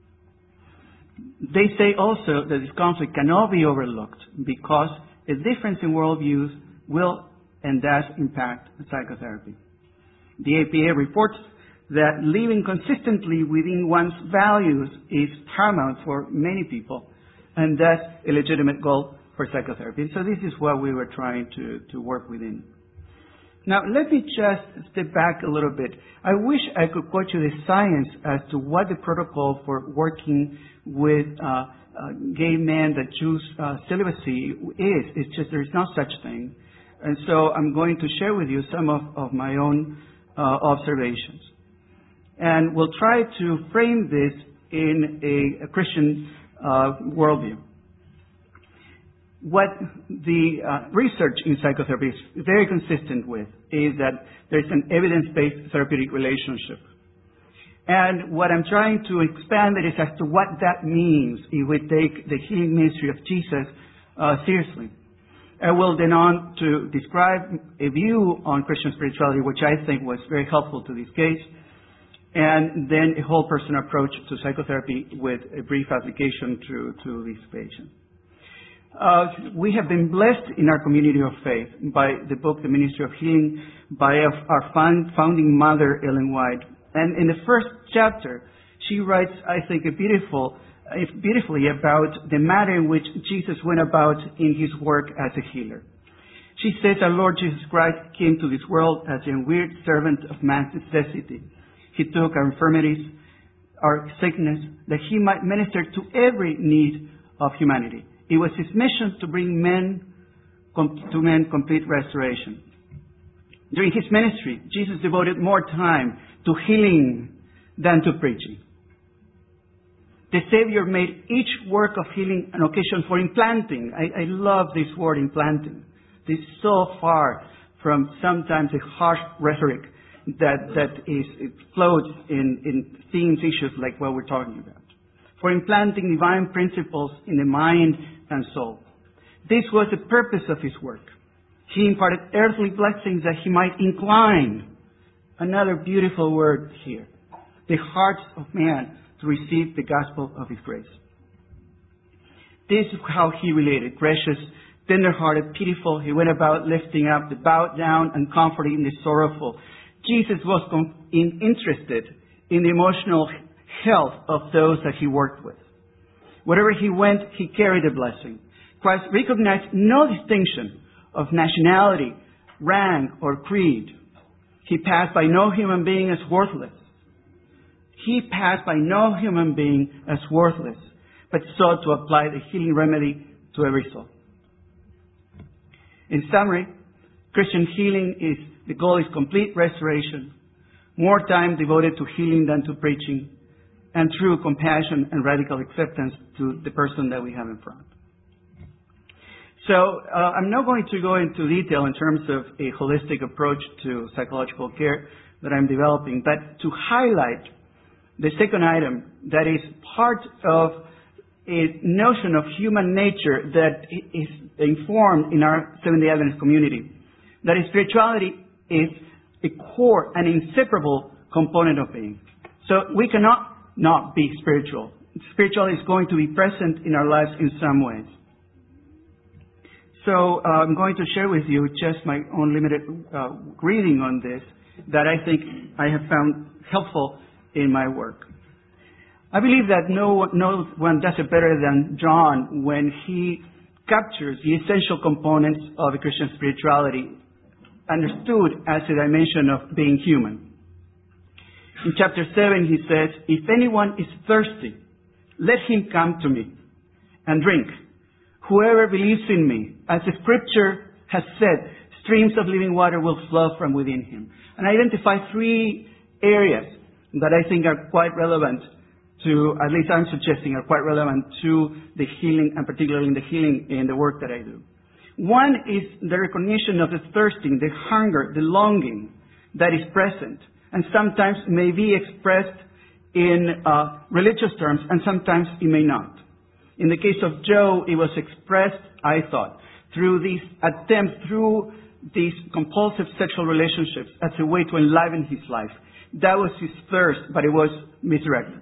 They say also that this conflict cannot be overlooked because a difference in worldviews will and does impact psychotherapy. The A P A reports that living consistently within one's values is paramount for many people, and that's a legitimate goal for psychotherapy. So this is what we were trying to, to work within. Now, let me just step back a little bit. I wish I could quote you the science as to what the protocol for working with uh, uh, gay men that choose uh, celibacy is. It's just there is no such thing. And so I'm going to share with you some of, of my own uh, observations. And we'll try to frame this in a, a Christian uh, worldview. What the uh, research in psychotherapy is very consistent with is that there's an evidence-based therapeutic relationship. And what I'm trying to expand it is as to what that means if we take the healing ministry of Jesus uh, seriously. I will then on to describe a view on Christian spirituality, which I think was very helpful to this case, and then a whole person approach to psychotherapy with a brief application to, to this patient. Uh, we have been blessed in our community of faith by the book, The Ministry of Healing, by our founding mother, Ellen White. And in the first chapter, she writes, I think, a beautiful, uh, beautifully about the manner in which Jesus went about in his work as a healer. She says, our Lord Jesus Christ came to this world as a weird servant of man's necessity. He took our infirmities, our sickness, that he might minister to every need of humanity. It was his mission to bring men to men complete restoration. During his ministry, Jesus devoted more time to healing than to preaching. The Savior made each work of healing an occasion for implanting. I, I love this word, implanting. This is so far from sometimes a harsh rhetoric that, that is, it floats in, in themes, issues like what we're talking about. For implanting divine principles in the mind and soul. This was the purpose of his work. He imparted earthly blessings that he might incline, another beautiful word here, the hearts of man to receive the gospel of his grace. This is how he related, gracious, tender-hearted, pitiful. He went about lifting up the bowed down and comforting the sorrowful. Jesus was com- in, interested in the emotional health of those that he worked with. Wherever he went, he carried a blessing. Christ recognized no distinction of nationality, rank, or creed. He passed by no human being as worthless. He passed by no human being as worthless, but sought to apply the healing remedy to every soul. In summary, Christian healing is, the goal is complete restoration, more time devoted to healing than to preaching, and true compassion and radical acceptance to the person that we have in front. So uh, I'm not going to go into detail in terms of a holistic approach to psychological care that I'm developing, but to highlight the second item that is part of a notion of human nature that is informed in our Seventh-day Adventist community, that is, spirituality is a core and inseparable component of being. So we cannot not be spiritual. Spirituality is going to be present in our lives in some ways. So uh, I'm going to share with you just my own limited uh, reading on this that I think I have found helpful in my work. I believe that no, no one does it better than John when he captures the essential components of a Christian spirituality, understood as a dimension of being human. In chapter seven, he says, if anyone is thirsty, let him come to me and drink. Whoever believes in me, as the scripture has said, streams of living water will flow from within him. And I identify three areas that I think are quite relevant to, at least I'm suggesting, are quite relevant to the healing, and particularly in the healing in the work that I do. One is the recognition of the thirsting, the hunger, the longing that is present, and sometimes may be expressed in uh, religious terms, and sometimes it may not. In the case of Joe, it was expressed, I thought, through these attempts, through these compulsive sexual relationships as a way to enliven his life. That was his thirst, but it was misdirected.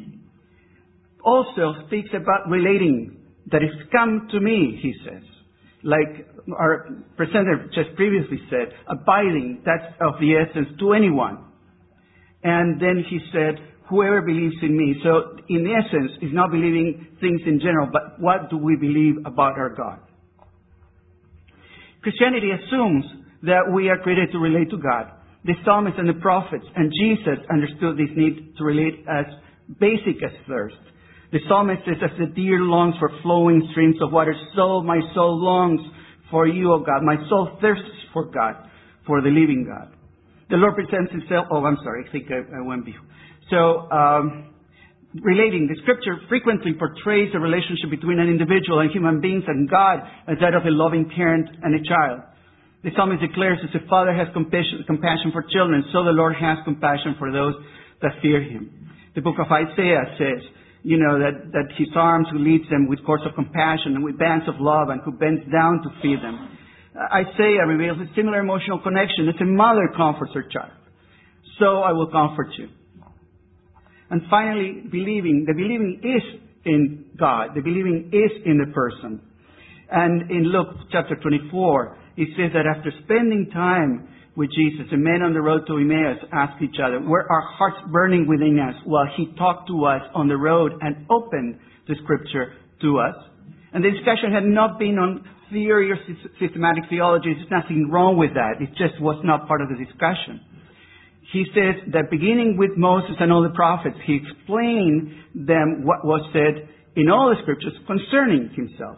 Also speaks about relating, that is, come to me, he says. Like our presenter just previously said, abiding, that's of the essence, to anyone. And then he said, whoever believes in me. So in essence, it's not believing things in general, but what do we believe about our God? Christianity assumes that we are created to relate to God. The psalmists and the prophets and Jesus understood this need to relate as basic as thirst. The psalmist says, as the deer longs for flowing streams of water, so my soul longs for you, O God. My soul thirsts for God, for the living God. The Lord presents himself, oh, I'm sorry, I think I, I went before. So, um, relating, the scripture frequently portrays a relationship between an individual and human beings and God as that of a loving parent and a child. The psalmist declares, as a father has compassion, compassion for children, so the Lord has compassion for those that fear him. The book of Isaiah says, you know, that, that his arms who leads them with cords of compassion and with bands of love and who bends down to feed them. Isaiah reveals a similar emotional connection as a mother comforts her child. So I will comfort you. And finally, believing. The believing is in God. The believing is in the person. And in Luke chapter twenty-four, it says that after spending time with Jesus, the men on the road to Emmaus asked each other, were our hearts burning within us while he talked to us on the road and opened the scripture to us? And the discussion had not been on theory or systematic theology. There's nothing wrong with that. It just was not part of the discussion. He says that beginning with Moses and all the prophets, he explained them what was said in all the scriptures concerning himself.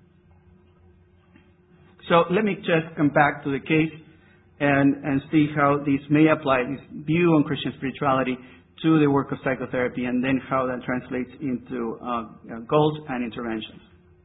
So let me just come back to the case and, and see how this may apply, this view on Christian spirituality, to the work of psychotherapy, and then how that translates into uh, goals and interventions.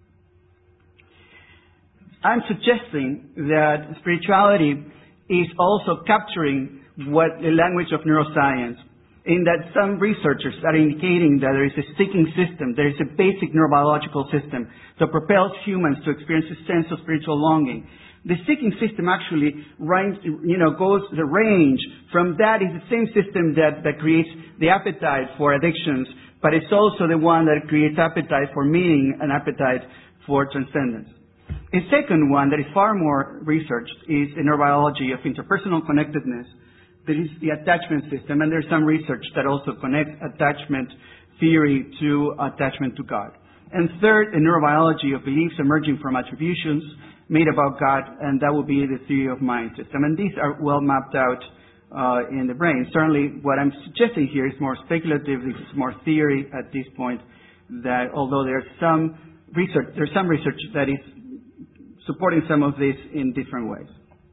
I'm suggesting that spirituality is also capturing what the language of neuroscience, in that some researchers are indicating that there is a seeking system, there is a basic neurobiological system that propels humans to experience a sense of spiritual longing. The seeking system actually range, you know, goes the range from that is the same system that, that creates the appetite for addictions, but it's also the one that creates appetite for meaning and appetite for transcendence. A second one that is far more researched is the neurobiology of interpersonal connectedness. There is the attachment system, and there's some research that also connects attachment theory to attachment to God. And third, the neurobiology of beliefs emerging from attributions made about God, and that will be the theory of mind system. And these are well mapped out uh, in the brain. Certainly, what I'm suggesting here is more speculative. This is more theory at this point. That although there's some research, there's some research that is supporting some of this in different ways.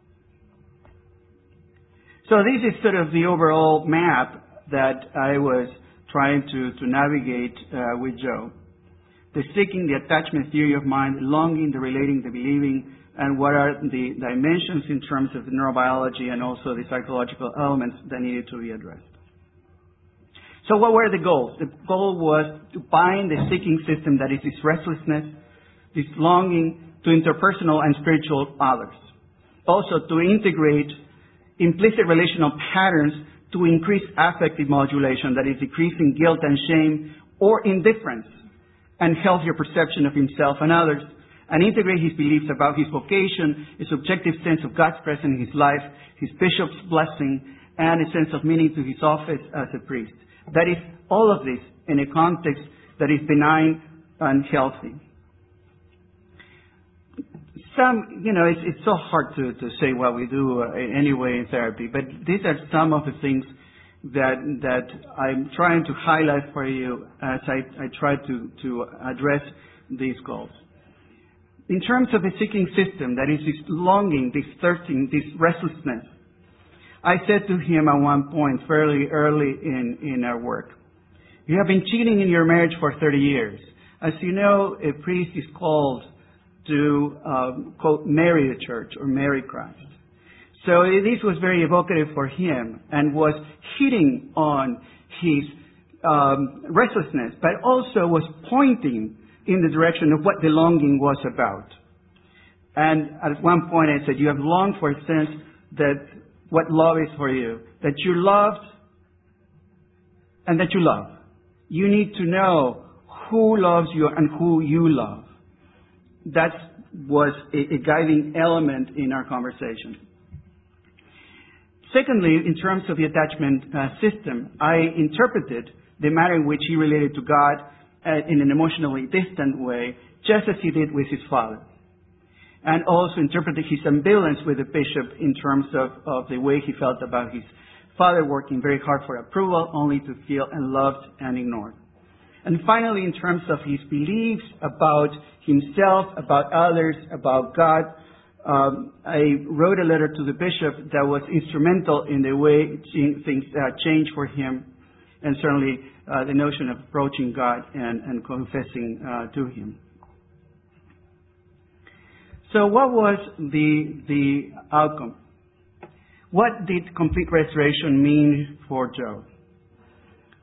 So this is sort of the overall map that I was trying to, to navigate uh, with Joe. The seeking, the attachment theory of mind, the longing, the relating, the believing, and what are the dimensions in terms of the neurobiology and also the psychological elements that needed to be addressed. So what were the goals? The goal was to bind the seeking system, that is this restlessness, this longing to interpersonal and spiritual others. Also to integrate implicit relational patterns to increase affective modulation, that is decreasing guilt and shame or indifference, and healthier perception of himself and others, and integrate his beliefs about his vocation, a subjective sense of God's presence in his life, his bishop's blessing, and a sense of meaning to his office as a priest. That is, all of this in a context that is benign and healthy. Some, you know, it's, it's so hard to, to say what we do uh, anyway in therapy, but these are some of the things that that I'm trying to highlight for you as I, I try to, to address these goals. In terms of the seeking system, that is this longing, this thirsting, this restlessness, I said to him at one point fairly early in, in our work, you have been cheating in your marriage for thirty years. As you know, a priest is called to, um, quote, marry the church or marry Christ. So this was very evocative for him and was hitting on his um, restlessness, but also was pointing in the direction of what the longing was about. And at one point I said, you have longed for a sense that what love is for you, that you're loved and that you love. You need to know who loves you and who you love. That was a, a guiding element in our conversation. Secondly, in terms of the attachment uh, system, I interpreted the manner in which he related to God uh, in an emotionally distant way, just as he did with his father. And also interpreted his ambivalence with the bishop in terms of, of the way he felt about his father working very hard for approval, only to feel unloved and ignored. And finally, in terms of his beliefs about himself, about others, about God, um, I wrote a letter to the bishop that was instrumental in the way things uh, changed for him, and certainly uh, the notion of approaching God and, and confessing uh, to him. So what was the, the outcome? What did complete restoration mean for Joe?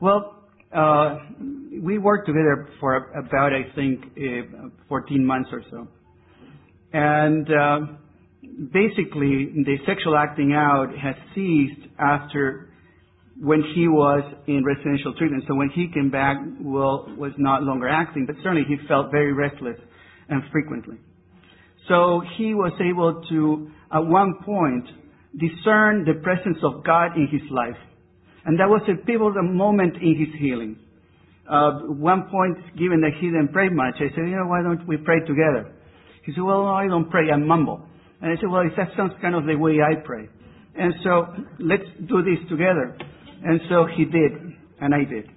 Well, uh, we worked together for about, I think, uh, fourteen months or so. And uh, basically, the sexual acting out has ceased after when he was in residential treatment. So when he came back, Will was not longer acting, but certainly he felt very restless and frequently. So he was able to, at one point, discern the presence of God in his life. And that was a pivotal moment in his healing. Uh, one point, given that he didn't pray much, I said, you know, why don't we pray together? He said, well, no, I don't pray, I mumble. And I said, well, that sounds kind of the way I pray. And so, let's do this together. And so he did, and I did.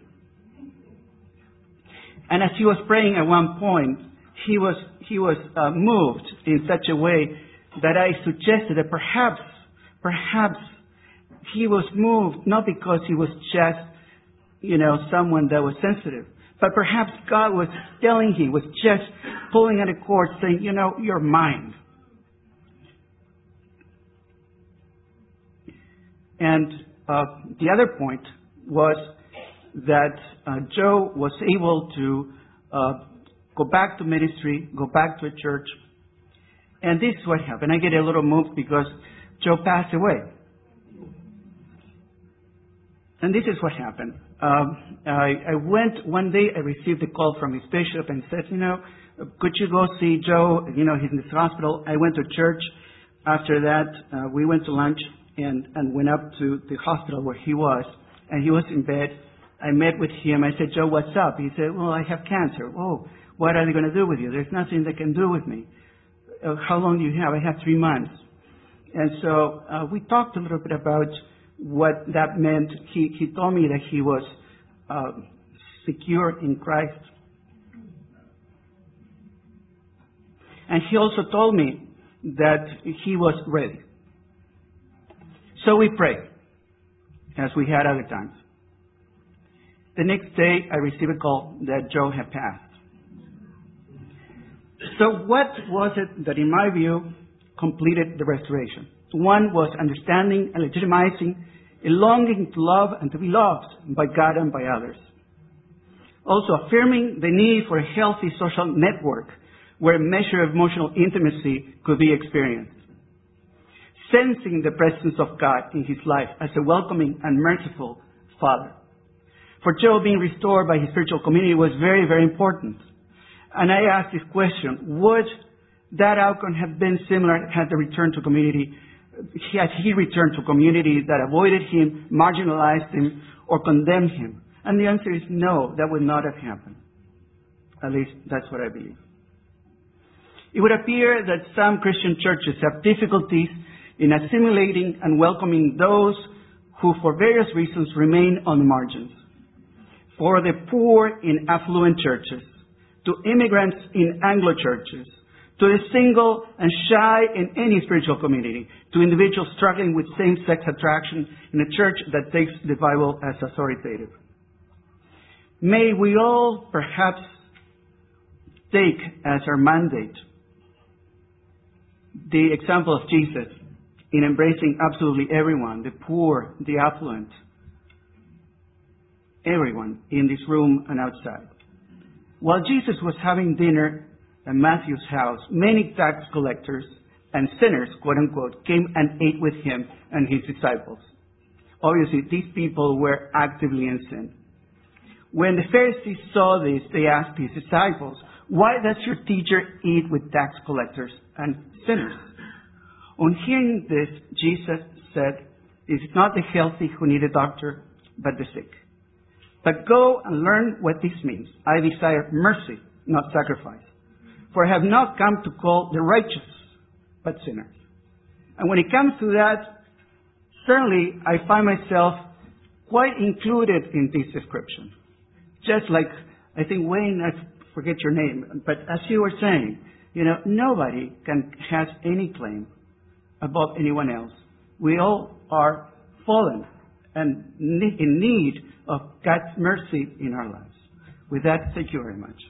And as he was praying at one point, he was, he was uh, moved in such a way that I suggested that perhaps, perhaps he was moved not because he was just, you know, someone that was sensitive, but perhaps God was telling him, was just pulling at a cord saying, you know, you're mine. And uh, the other point was that uh, Joe was able to uh, go back to ministry, go back to a church. And this is what happened. I get a little moved because Joe passed away. And this is what happened. Um, I, I went, one day I received a call from his bishop and said, you know, could you go see Joe? You know, he's in this hospital. I went to church. After that, uh, we went to lunch and, and went up to the hospital where he was. And he was in bed. I met with him. I said, Joe, what's up? He said, well, I have cancer. Oh, what are they going to do with you? There's nothing they can do with me. Uh, how long do you have? I have three months. And so uh, we talked a little bit about what that meant. He, he told me that he was uh, secure in Christ. And he also told me that he was ready. So we prayed, as we had other times. The next day, I received a call that Joe had passed. So what was it that, in my view, completed the restoration? One was understanding and legitimizing a longing to love and to be loved by God and by others. Also affirming the need for a healthy social network where a measure of emotional intimacy could be experienced. Sensing the presence of God in his life as a welcoming and merciful Father. For Joe, being restored by his spiritual community was very, very important. And I asked this question, would that outcome have been similar had the return to community, had he returned to a community that avoided him, marginalized him, or condemned him? And the answer is no, that would not have happened. At least that's what I believe. It would appear that some Christian churches have difficulties in assimilating and welcoming those who for various reasons remain on the margins. For the poor in affluent churches, to immigrants in Anglo churches, to the single and shy in any spiritual community, to individuals struggling with same-sex attraction in a church that takes the Bible as authoritative. May we all perhaps take as our mandate the example of Jesus in embracing absolutely everyone, the poor, the affluent, everyone in this room and outside. While Jesus was having dinner at Matthew's house, many tax collectors and sinners, quote unquote, came and ate with him and his disciples. Obviously, these people were actively in sin. When the Pharisees saw this, they asked his disciples, why does your teacher eat with tax collectors and sinners? On hearing this, Jesus said, it is not the healthy who need a doctor, but the sick. But go and learn what this means. I desire mercy, not sacrifice. For I have not come to call the righteous, but sinners. And when it comes to that, certainly I find myself quite included in this description. Just like, I think Wayne, I forget your name, but as you were saying, you know, nobody can has any claim above anyone else. We all are fallen and in need of God's mercy in our lives. With that, thank you very much.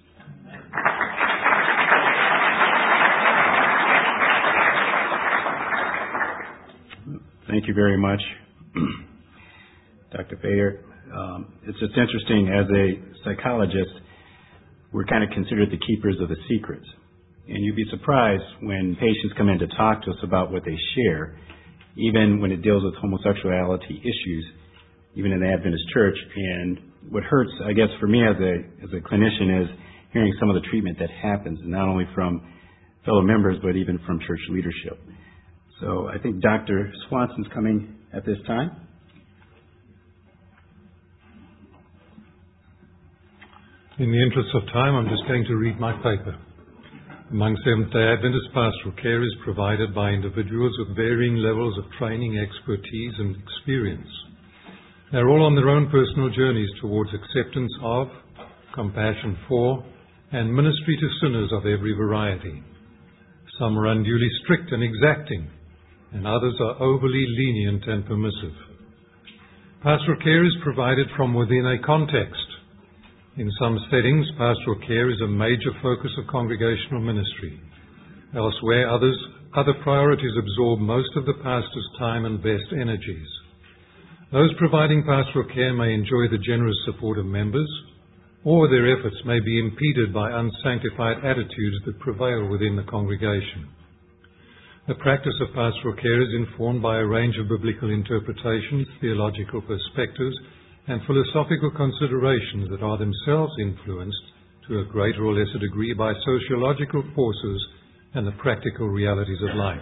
Thank you very much, Doctor Bader. Um, it's just interesting, as a psychologist, we're kind of considered the keepers of the secrets. And you'd be surprised when patients come in to talk to us about what they share, even when it deals with homosexuality issues, even in the Adventist church. And what hurts, I guess, for me as a as a clinician is hearing some of the treatment that happens, not only from fellow members, but even from church leadership. So I think Doctor Swanson's coming at this time. In the interest of time, I'm just going to read my paper. Among Seventh-day Adventist pastoral care is provided by individuals with varying levels of training, expertise, and experience. They're all on their own personal journeys towards acceptance of, compassion for, and ministry to sinners of every variety. Some are unduly strict and exacting, and others are overly lenient and permissive. Pastoral care is provided from within a context. In some settings, pastoral care is a major focus of congregational ministry. Elsewhere, others, other priorities absorb most of the pastor's time and best energies. Those providing pastoral care may enjoy the generous support of members, or their efforts may be impeded by unsanctified attitudes that prevail within the congregation. The practice of pastoral care is informed by a range of biblical interpretations, theological perspectives, and philosophical considerations that are themselves influenced to a greater or lesser degree by sociological forces and the practical realities of life.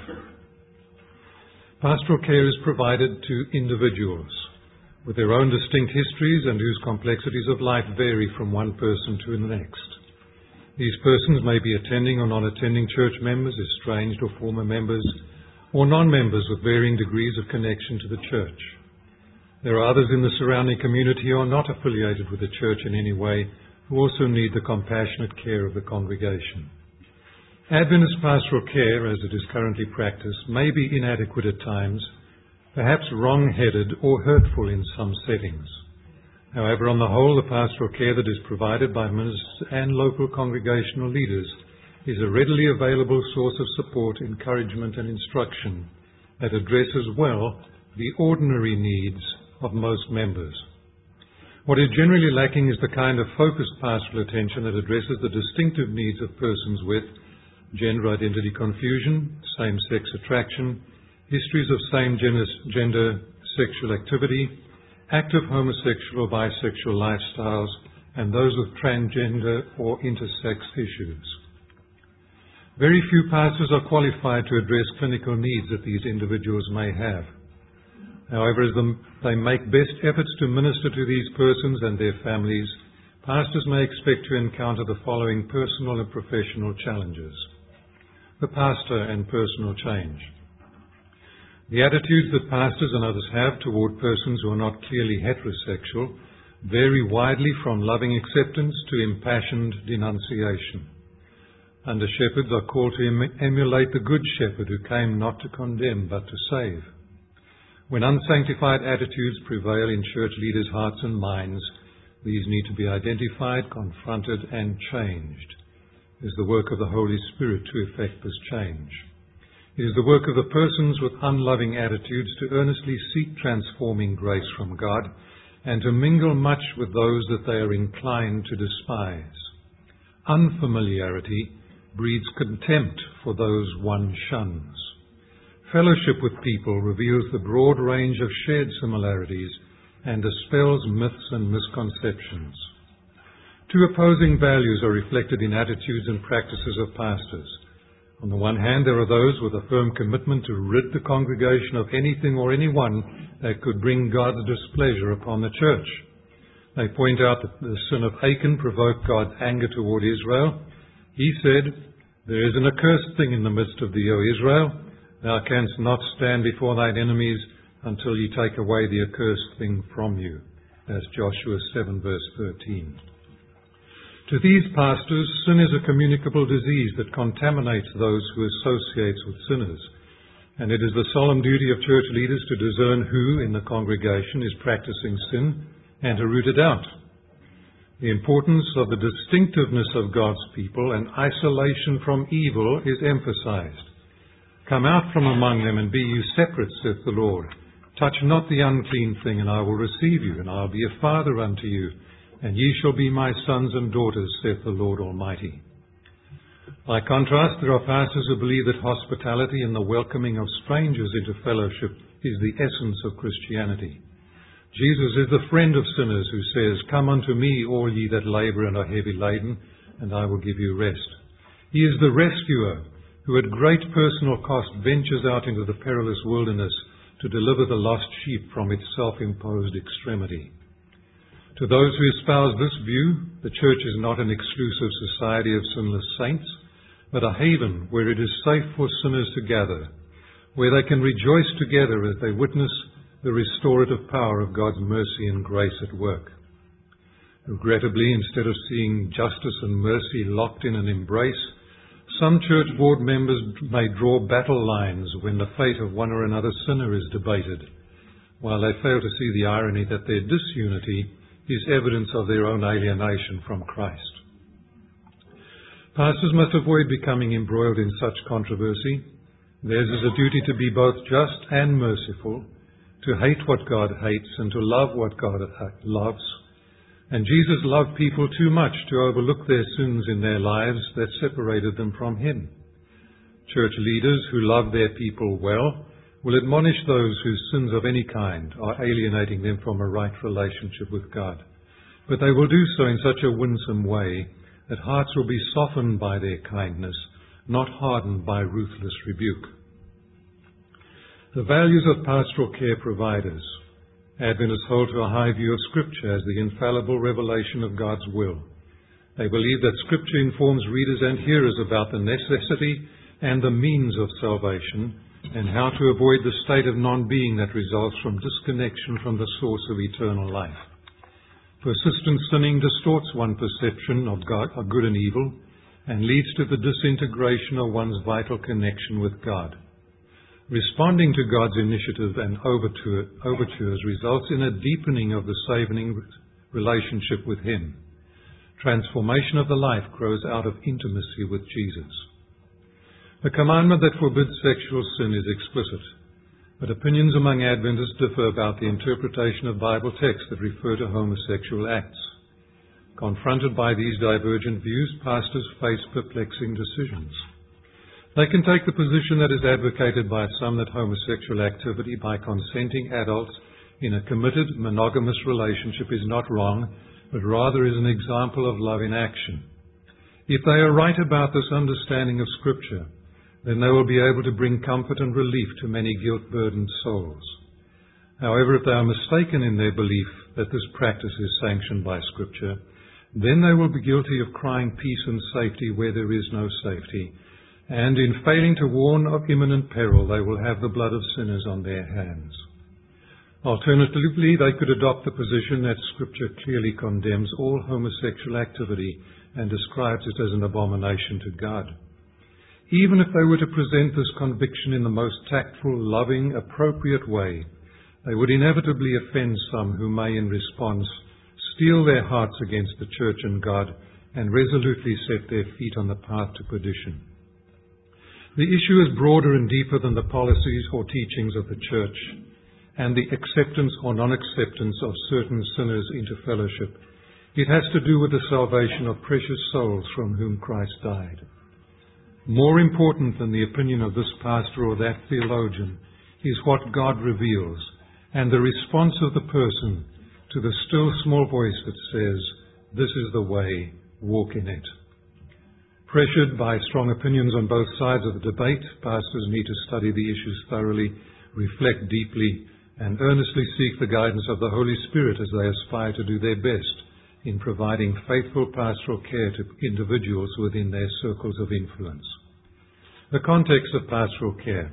Pastoral care is provided to individuals with their own distinct histories and whose complexities of life vary from one person to the next. These persons may be attending or non-attending church members, estranged or former members, or non-members with varying degrees of connection to the church. There are others in the surrounding community who are not affiliated with the church in any way, who also need the compassionate care of the congregation. Adventist pastoral care, as it is currently practiced, may be inadequate at times, perhaps wrong-headed or hurtful in some settings. However, on the whole, the pastoral care that is provided by ministers and local congregational leaders is a readily available source of support, encouragement, and instruction that addresses well the ordinary needs of most members. What is generally lacking is the kind of focused pastoral attention that addresses the distinctive needs of persons with gender identity confusion, same-sex attraction, histories of same-gender sexual activity, active homosexual or bisexual lifestyles, and those with transgender or intersex issues. Very few pastors are qualified to address clinical needs that these individuals may have. However, as they make best efforts to minister to these persons and their families, pastors may expect to encounter the following personal and professional challenges. The pastor and personal change. The attitudes that pastors and others have toward persons who are not clearly heterosexual vary widely from loving acceptance to impassioned denunciation. Under shepherds are called to em- emulate the good shepherd who came not to condemn but to save. When unsanctified attitudes prevail in church leaders' hearts and minds, these need to be identified, confronted, and changed. It is the work of the Holy Spirit to effect this change. It is the work of the persons with unloving attitudes to earnestly seek transforming grace from God and to mingle much with those that they are inclined to despise. Unfamiliarity breeds contempt for those one shuns. Fellowship with people reveals the broad range of shared similarities and dispels myths and misconceptions. Two opposing values are reflected in attitudes and practices of pastors. On the one hand, there are those with a firm commitment to rid the congregation of anything or anyone that could bring God's displeasure upon the church. They point out that the sin of Achan provoked God's anger toward Israel. He said, "There is an accursed thing in the midst of thee, O Israel. Thou canst not stand before thine enemies until ye take away the accursed thing from you." That's Joshua seven, verse thirteen. To these pastors, sin is a communicable disease that contaminates those who associate with sinners. And it is the solemn duty of church leaders to discern who in the congregation is practicing sin and to root it out. The importance of the distinctiveness of God's people and isolation from evil is emphasized. "Come out from among them and be ye separate, saith the Lord, Touch not the unclean thing, and I will receive you, and I will be a father unto you, and ye shall be my sons and daughters, saith the Lord Almighty. By contrast, there are pastors who believe that hospitality and the welcoming of strangers into fellowship is the essence of Christianity. Jesus is the friend of sinners who says, Come unto me, all ye that labour and are heavy laden, and I will give you rest. He is the rescuer who at great personal cost ventures out into the perilous wilderness to deliver the lost sheep from its self-imposed extremity. To those who espouse this view, the church is not an exclusive society of sinless saints, but a haven where it is safe for sinners to gather, where they can rejoice together as they witness the restorative power of God's mercy and grace at work. Regrettably, instead of seeing justice and mercy locked in an embrace, some church board members may draw battle lines when the fate of one or another sinner is debated, while they fail to see the irony that their disunity is evidence of their own alienation from Christ. Pastors must avoid becoming embroiled in such controversy. Theirs is a duty to be both just and merciful, to hate what God hates and to love what God loves. And Jesus loved people too much to overlook their sins in their lives that separated them from Him. Church leaders who love their people well will admonish those whose sins of any kind are alienating them from a right relationship with God. But they will do so in such a winsome way that hearts will be softened by their kindness, not hardened by ruthless rebuke. The values of pastoral care providers. Adventists hold to a high view of Scripture as the infallible revelation of God's will. They believe that Scripture informs readers and hearers about the necessity and the means of salvation, and how to avoid the state of non-being that results from disconnection from the source of eternal life. Persistent sinning distorts one's perception of God, of good and evil, and leads to the disintegration of one's vital connection with God. Responding to God's initiative and overtures results in a deepening of the saving relationship with Him. Transformation of the life grows out of intimacy with Jesus. The commandment that forbids sexual sin is explicit, but opinions among Adventists differ about the interpretation of Bible texts that refer to homosexual acts. Confronted by these divergent views, pastors face perplexing decisions. They can take the position that is advocated by some that homosexual activity by consenting adults in a committed, monogamous relationship is not wrong, but rather is an example of love in action. If they are right about this understanding of Scripture, then they will be able to bring comfort and relief to many guilt-burdened souls. However, if they are mistaken in their belief that this practice is sanctioned by Scripture, then they will be guilty of crying peace and safety where there is no safety, and in failing to warn of imminent peril, they will have the blood of sinners on their hands. Alternatively, they could adopt the position that Scripture clearly condemns all homosexual activity and describes it as an abomination to God. Even if they were to present this conviction in the most tactful, loving, appropriate way, they would inevitably offend some who may, in response, steel their hearts against the Church and God and resolutely set their feet on the path to perdition. The issue is broader and deeper than the policies or teachings of the Church and the acceptance or non-acceptance of certain sinners into fellowship. It has to do with the salvation of precious souls from whom Christ died. More important than the opinion of this pastor or that theologian is what God reveals and the response of the person to the still small voice that says, "This is the way, walk in it." Pressured by strong opinions on both sides of the debate, pastors need to study the issues thoroughly, reflect deeply, and earnestly seek the guidance of the Holy Spirit as they aspire to do their best in providing faithful pastoral care to individuals within their circles of influence. The context of pastoral care.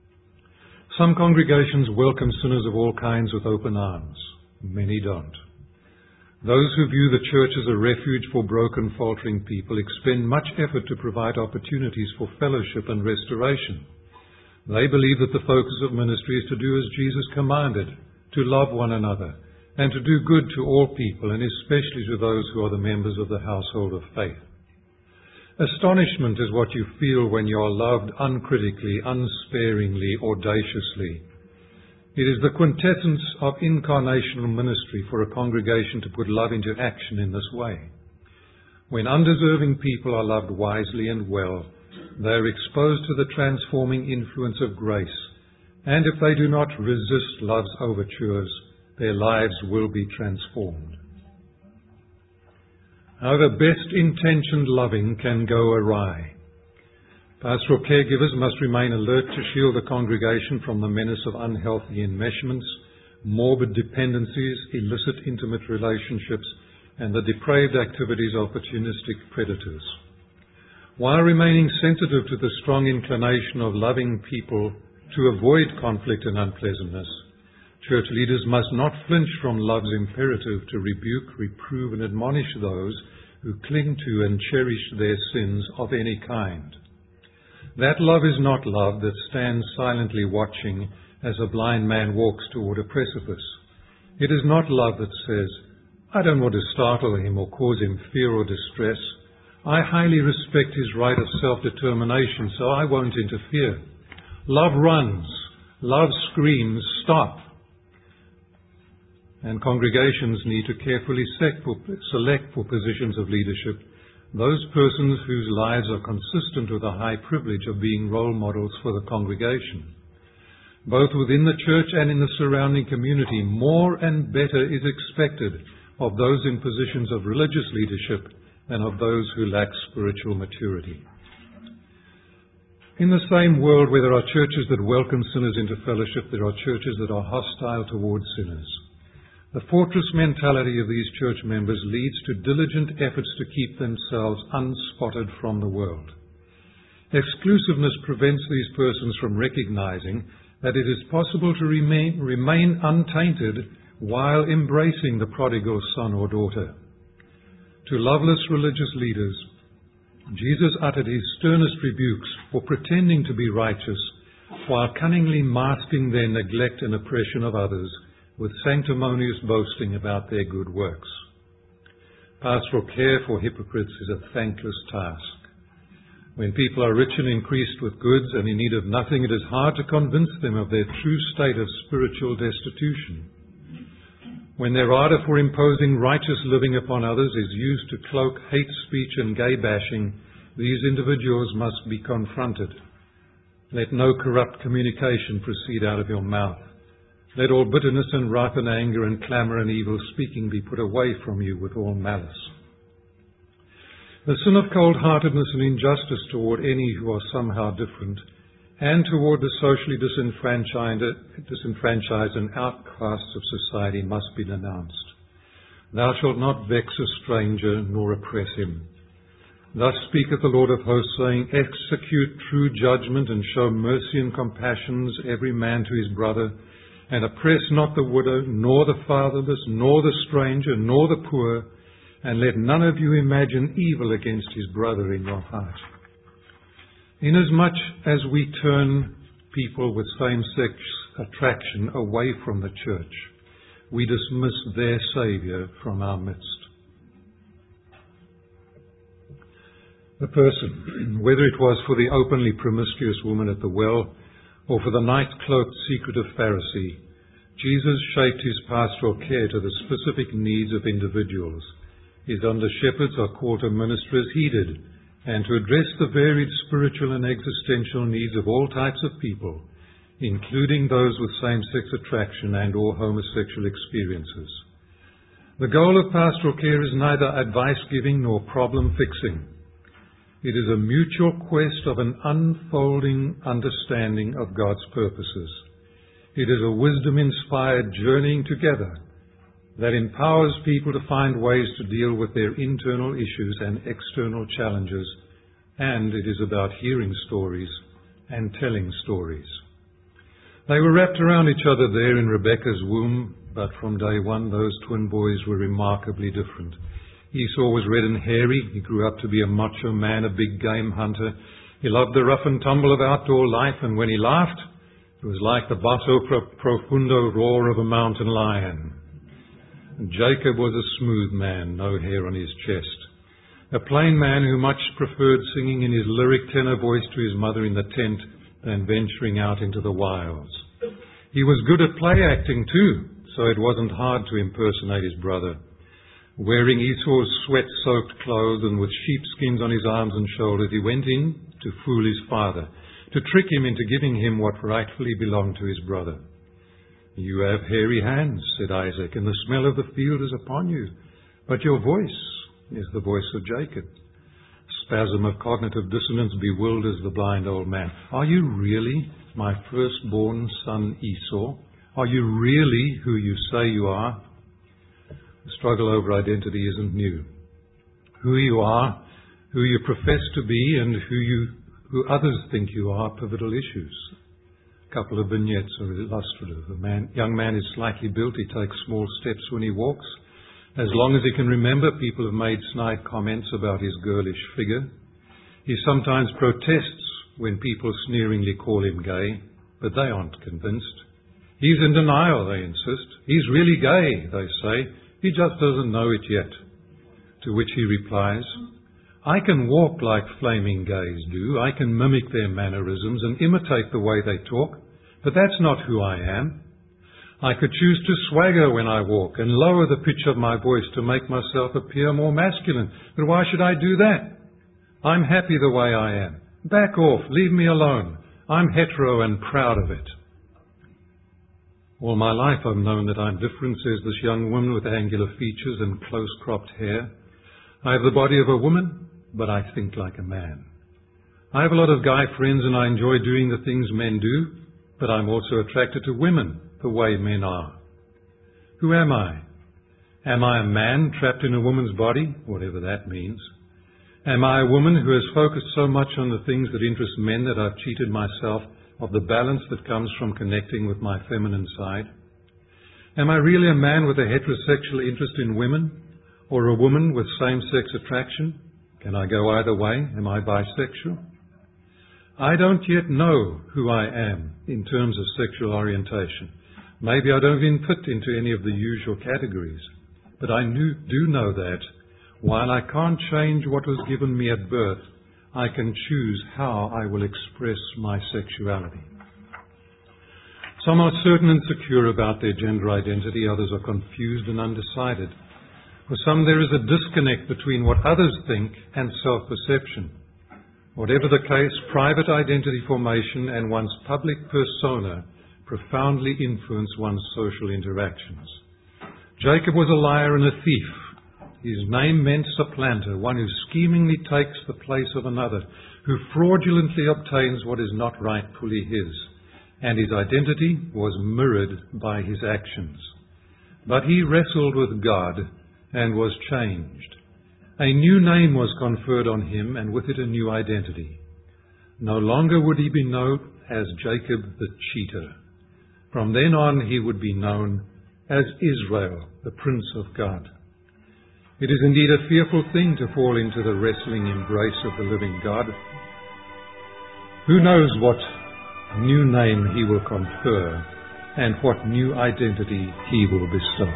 Some congregations welcome sinners of all kinds with open arms. Many don't. Those who view the church as a refuge for broken, faltering people expend much effort to provide opportunities for fellowship and restoration. They believe that the focus of ministry is to do as Jesus commanded, to love one another, and to do good to all people, and especially to those who are the members of the household of faith. Astonishment is what you feel when you are loved uncritically, unsparingly, audaciously. It is the quintessence of incarnational ministry for a congregation to put love into action in this way. When undeserving people are loved wisely and well, they are exposed to the transforming influence of grace, and if they do not resist love's overtures, their lives will be transformed. However, best-intentioned loving can go awry. Pastoral caregivers must remain alert to shield the congregation from the menace of unhealthy enmeshments, morbid dependencies, illicit intimate relationships, and the depraved activities of opportunistic predators. While remaining sensitive to the strong inclination of loving people to avoid conflict and unpleasantness, church leaders must not flinch from love's imperative to rebuke, reprove, and admonish those who cling to and cherish their sins of any kind. That love is not love that stands silently watching as a blind man walks toward a precipice. It is not love that says, "I don't want to startle him or cause him fear or distress. I highly respect his right of self-determination, so I won't interfere." Love runs. Love screams, "Stop." And congregations need to carefully select for positions of leadership those persons whose lives are consistent with the high privilege of being role models for the congregation. Both within the church and in the surrounding community, more and better is expected of those in positions of religious leadership than of those who lack spiritual maturity. In the same world where there are churches that welcome sinners into fellowship, there are churches that are hostile towards sinners. The fortress mentality of these church members leads to diligent efforts to keep themselves unspotted from the world. Exclusiveness prevents these persons from recognizing that it is possible to remain, remain untainted while embracing the prodigal son or daughter. To loveless religious leaders, Jesus uttered his sternest rebukes for pretending to be righteous while cunningly masking their neglect and oppression of others with sanctimonious boasting about their good works. Pastoral care for hypocrites is a thankless task. When people are rich and increased with goods and in need of nothing, it is hard to convince them of their true state of spiritual destitution. When their ardor for imposing righteous living upon others is used to cloak hate speech and gay bashing, these individuals must be confronted. Let no corrupt communication proceed out of your mouth. Let all bitterness and wrath and anger and clamour and evil speaking be put away from you with all malice. The sin of cold-heartedness and injustice toward any who are somehow different, and toward the socially disenfranchised, disenfranchised and outcasts of society must be denounced. Thou shalt not vex a stranger, nor oppress him. Thus speaketh the Lord of hosts, saying, Execute true judgment, and show mercy and compassions every man to his brother, and oppress not the widow, nor the fatherless, nor the stranger, nor the poor, and let none of you imagine evil against his brother in your heart. Inasmuch as we turn people with same-sex attraction away from the church, we dismiss their Saviour from our midst. The person, whether it was for the openly promiscuous woman at the well, or for the night-cloaked secretive Pharisee, Jesus shaped his pastoral care to the specific needs of individuals. His under-shepherds are called to minister as he did, and to address the varied spiritual and existential needs of all types of people, including those with same-sex attraction and or homosexual experiences. The goal of pastoral care is neither advice-giving nor problem-fixing. It is a mutual quest of an unfolding understanding of God's purposes. It is a wisdom-inspired journeying together that empowers people to find ways to deal with their internal issues and external challenges, and it is about hearing stories and telling stories. They were wrapped around each other there in Rebekah's womb, but from day one those twin boys were remarkably different. Esau was red and hairy. He grew up to be a macho man, a big game hunter. He loved the rough and tumble of outdoor life, and when he laughed, it was like the basso profundo roar of a mountain lion. Jacob was a smooth man, no hair on his chest. A plain man who much preferred singing in his lyric tenor voice to his mother in the tent than venturing out into the wilds. He was good at play acting too, so it wasn't hard to impersonate his brother. Wearing Esau's sweat-soaked clothes and with sheepskins on his arms and shoulders, he went in to fool his father, to trick him into giving him what rightfully belonged to his brother. "You have hairy hands," said Isaac, "and the smell of the field is upon you. But your voice is the voice of Jacob." Spasm of cognitive dissonance bewilders the blind old man. "Are you really my firstborn son Esau? Are you really who you say you are?" The struggle over identity isn't new. Who you are, who you profess to be, and who you, who others think you are, pivotal issues. A couple of vignettes are illustrative. A man, young man is slightly built. He takes small steps when he walks. As long as he can remember, people have made snide comments about his girlish figure. He sometimes protests when people sneeringly call him gay, but they aren't convinced. He's in denial, they insist. He's really gay, they say. He just doesn't know it yet. To which he replies, "I can walk like flaming gays do. I can mimic their mannerisms and imitate the way they talk, but that's not who I am. I could choose to swagger when I walk and lower the pitch of my voice to make myself appear more masculine, but why should I do that? I'm happy the way I am. Back off, leave me alone. I'm hetero and proud of it." "All my life I've known that I'm different," says this young woman with angular features and close-cropped hair. "I have the body of a woman, but I think like a man. I have a lot of guy friends and I enjoy doing the things men do, but I'm also attracted to women the way men are. Who am I? Am I a man trapped in a woman's body, whatever that means? Am I a woman who has focused so much on the things that interest men that I've cheated myself of the balance that comes from connecting with my feminine side? Am I really a man with a heterosexual interest in women, or a woman with same-sex attraction? Can I go either way? Am I bisexual? I don't yet know who I am in terms of sexual orientation. Maybe I don't even fit into any of the usual categories, but I do know that while I can't change what was given me at birth, I can choose how I will express my sexuality. Some are certain and secure about their gender identity. Others are confused and undecided. For some, there is a disconnect between what others think and self-perception. Whatever the case, private identity formation and one's public persona profoundly influence one's social interactions. Jacob was a liar and a thief. His name meant supplanter, one who schemingly takes the place of another, who fraudulently obtains what is not rightfully his, and his identity was mirrored by his actions. But he wrestled with God and was changed. A new name was conferred on him, and with it a new identity. No longer would he be known as Jacob the cheater. From then on he would be known as Israel, the Prince of God. It is indeed a fearful thing to fall into the wrestling embrace of the living God. Who knows what new name he will confer and what new identity he will bestow.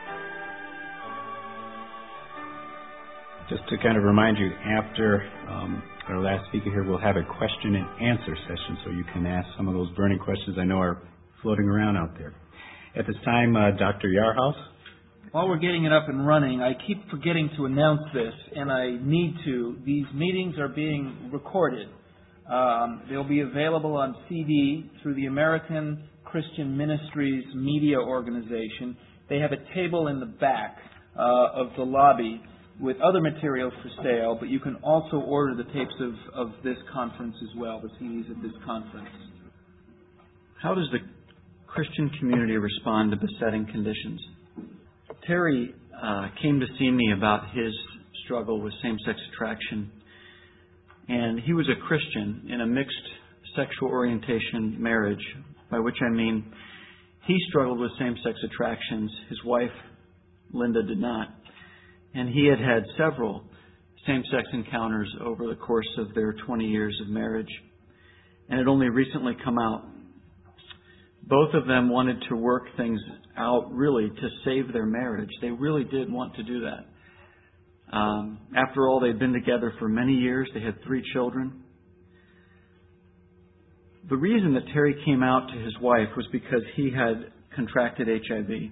Just to kind of remind you, after um, our last speaker here, we'll have a question and answer session, so you can ask some of those burning questions I know are floating around out there. At this time, uh, Doctor Yarhouse. While we're getting it up and running, I keep forgetting to announce this, and I need to. These meetings are being recorded. Um, they'll be available on C D through the American Christian Ministries Media Organization. They have a table in the back uh, of the lobby with other materials for sale, but you can also order the tapes of, of this conference as well, the C Ds of this conference. How does the Christian community respond to besetting conditions? Terry uh, came to see me about his struggle with same-sex attraction, and he was a Christian in a mixed sexual orientation marriage, by which I mean he struggled with same-sex attractions. His wife, Linda, did not. And he had had several same-sex encounters over the course of their twenty years of marriage, and had only recently come out. Both of them wanted to work things out, really, to save their marriage. They really did want to do that. Um, after all, they'd been together for many years. They had three children. the reason that Terry came out to his wife was because he had contracted H I V.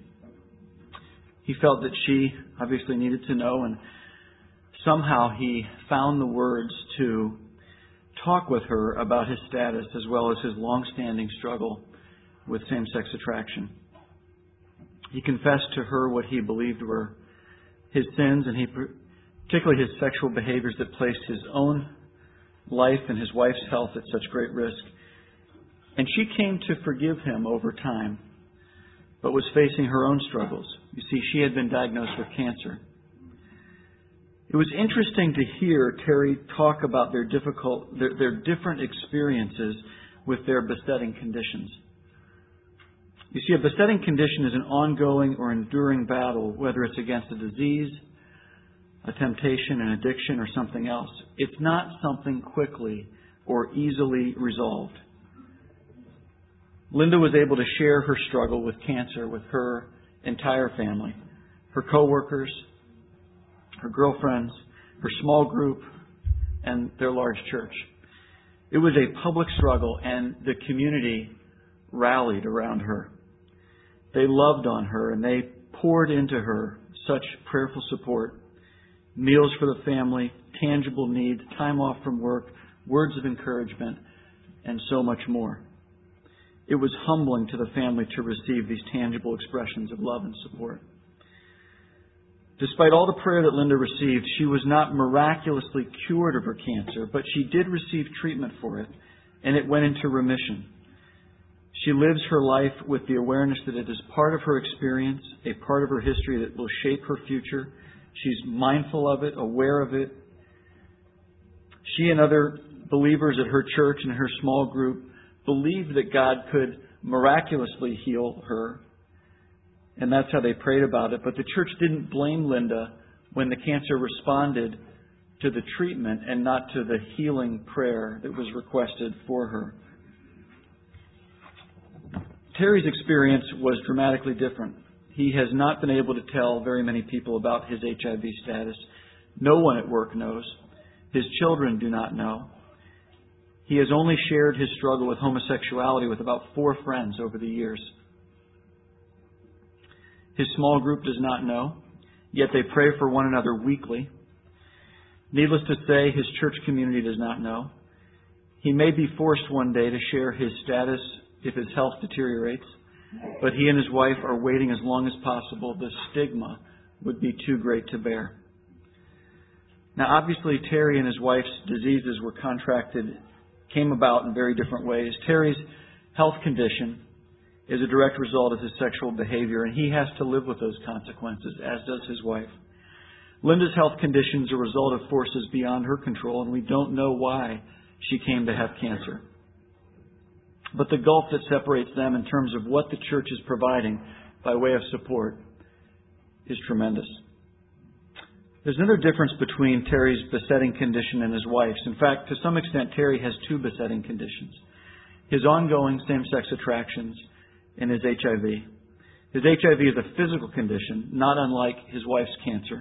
He felt that she obviously needed to know, and somehow he found the words to talk with her about his status as well as his long-standing struggle with same-sex attraction. He confessed to her what he believed were his sins, and he, particularly his sexual behaviors that placed his own life and his wife's health at such great risk. And she came to forgive him over time, but was facing her own struggles. You see, she had been diagnosed with cancer. It was interesting to hear Terry talk about their difficult, their, their different experiences with their besetting conditions. You see, a besetting condition is an ongoing or enduring battle, whether it's against a disease, a temptation, an addiction, or something else. It's not something quickly or easily resolved. Linda was able to share her struggle with cancer with her entire family, her co-workers, her girlfriends, her small group, and their large church. It was a public struggle, and the community rallied around her. They loved on her, and they poured into her such prayerful support, meals for the family, tangible needs, time off from work, words of encouragement, and so much more. It was humbling to the family to receive these tangible expressions of love and support. Despite all the prayer that Linda received, she was not miraculously cured of her cancer, but she did receive treatment for it, and it went into remission. She lives her life with the awareness that it is part of her experience, a part of her history that will shape her future. She's mindful of it, aware of it. She and other believers at her church and her small group believed that God could miraculously heal her, and that's how they prayed about it. But the church didn't blame Linda when the cancer responded to the treatment and not to the healing prayer that was requested for her. Terry's experience was dramatically different. He has not been able to tell very many people about his H I V status. No one at work knows. His children do not know. He has only shared his struggle with homosexuality with about four friends over the years. His small group does not know, yet they pray for one another weekly. Needless to say, his church community does not know. He may be forced one day to share his status if his health deteriorates, but he and his wife are waiting as long as possible. The stigma would be too great to bear. Now, obviously, Terry and his wife's diseases were contracted, came about in very different ways. Terry's health condition is a direct result of his sexual behavior, and he has to live with those consequences, as does his wife. Linda's health condition is a result of forces beyond her control, and we don't know why she came to have cancer. But the gulf that separates them in terms of what the church is providing by way of support is tremendous. There's another difference between Terry's besetting condition and his wife's. In fact, to some extent, Terry has two besetting conditions. His ongoing same-sex attractions and his H I V. His H I V is a physical condition, not unlike his wife's cancer.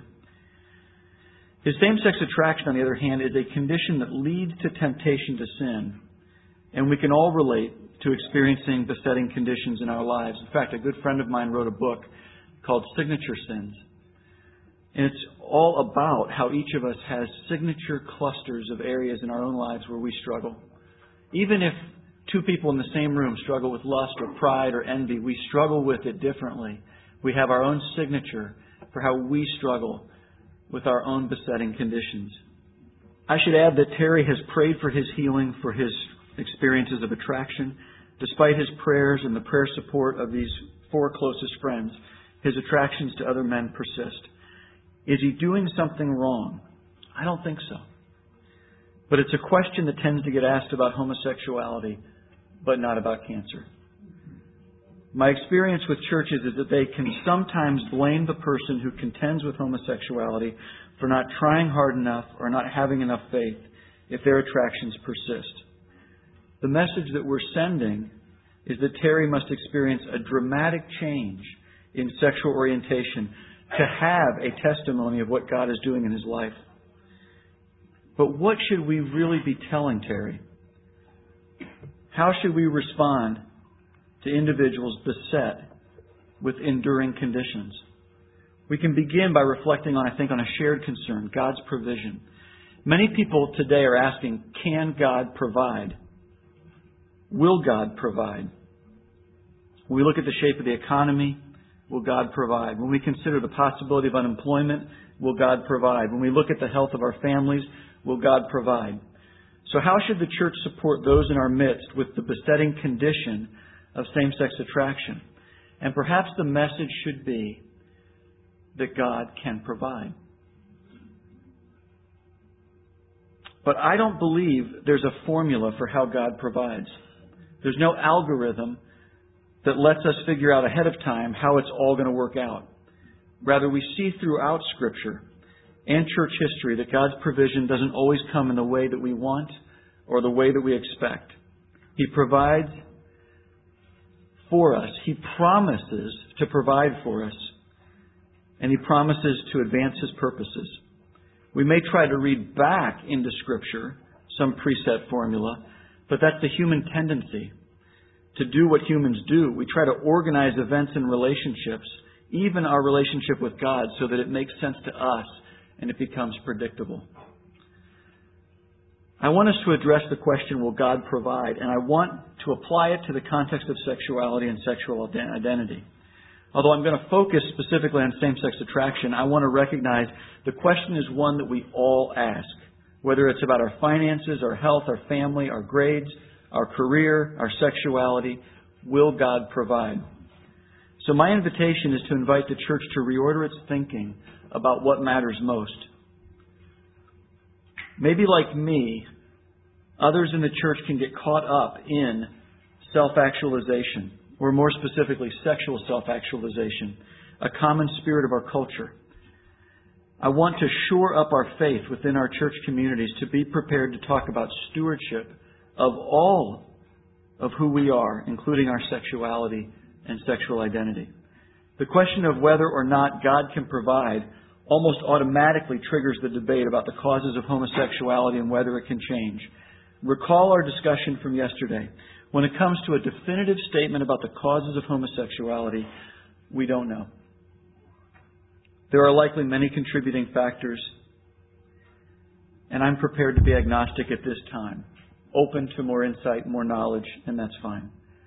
His same-sex attraction, on the other hand, is a condition that leads to temptation to sin. And we can all relate to experiencing besetting conditions in our lives. In fact, a good friend of mine wrote a book called Signature Sins. And it's all about how each of us has signature clusters of areas in our own lives where we struggle. Even if two people in the same room struggle with lust or pride or envy, we struggle with it differently. We have our own signature for how we struggle with our own besetting conditions. I should add that Terry has prayed for his healing for his experiences of attraction. Despite his prayers and the prayer support of these four closest friends, his attractions to other men persist. Is he doing something wrong? I don't think so. But it's a question that tends to get asked about homosexuality, but not about cancer. My experience with churches is that they can sometimes blame the person who contends with homosexuality for not trying hard enough or not having enough faith if their attractions persist. The message that we're sending is that Terry must experience a dramatic change in sexual orientation to have a testimony of what God is doing in his life. But what should we really be telling Terry? How should we respond to individuals beset with enduring conditions? We can begin by reflecting on, I think, on a shared concern, God's provision. Many people today are asking, can God provide? Will God provide? When we look at the shape of the economy, will God provide? When we consider the possibility of unemployment, will God provide? When we look at the health of our families, will God provide? So how should the church support those in our midst with the besetting condition of same-sex attraction? And perhaps the message should be that God can provide. But I don't believe there's a formula for how God provides. There's no algorithm that lets us figure out ahead of time how it's all going to work out. Rather, we see throughout Scripture and church history that God's provision doesn't always come in the way that we want or the way that we expect. He provides for us. He promises to provide for us. And He promises to advance His purposes. We may try to read back into Scripture some preset formula, but that's the human tendency to do what humans do. We try to organize events and relationships, even our relationship with God, so that it makes sense to us and it becomes predictable. I want us to address the question, will God provide? And I want to apply it to the context of sexuality and sexual identity. Although I'm going to focus specifically on same-sex attraction, I want to recognize the question is one that we all ask. Whether it's about our finances, our health, our family, our grades, our career, our sexuality, will God provide? So my invitation is to invite the church to reorder its thinking about what matters most. Maybe like me, others in the church can get caught up in self-actualization, or more specifically, sexual self-actualization, a common spirit of our culture. I want to shore up our faith within our church communities to be prepared to talk about stewardship of all of who we are, including our sexuality and sexual identity. The question of whether or not God can provide almost automatically triggers the debate about the causes of homosexuality and whether it can change. Recall our discussion from yesterday. When it comes to a definitive statement about the causes of homosexuality, we don't know. There are likely many contributing factors, and I'm prepared to be agnostic at this time, open to more insight, more knowledge, and that's fine.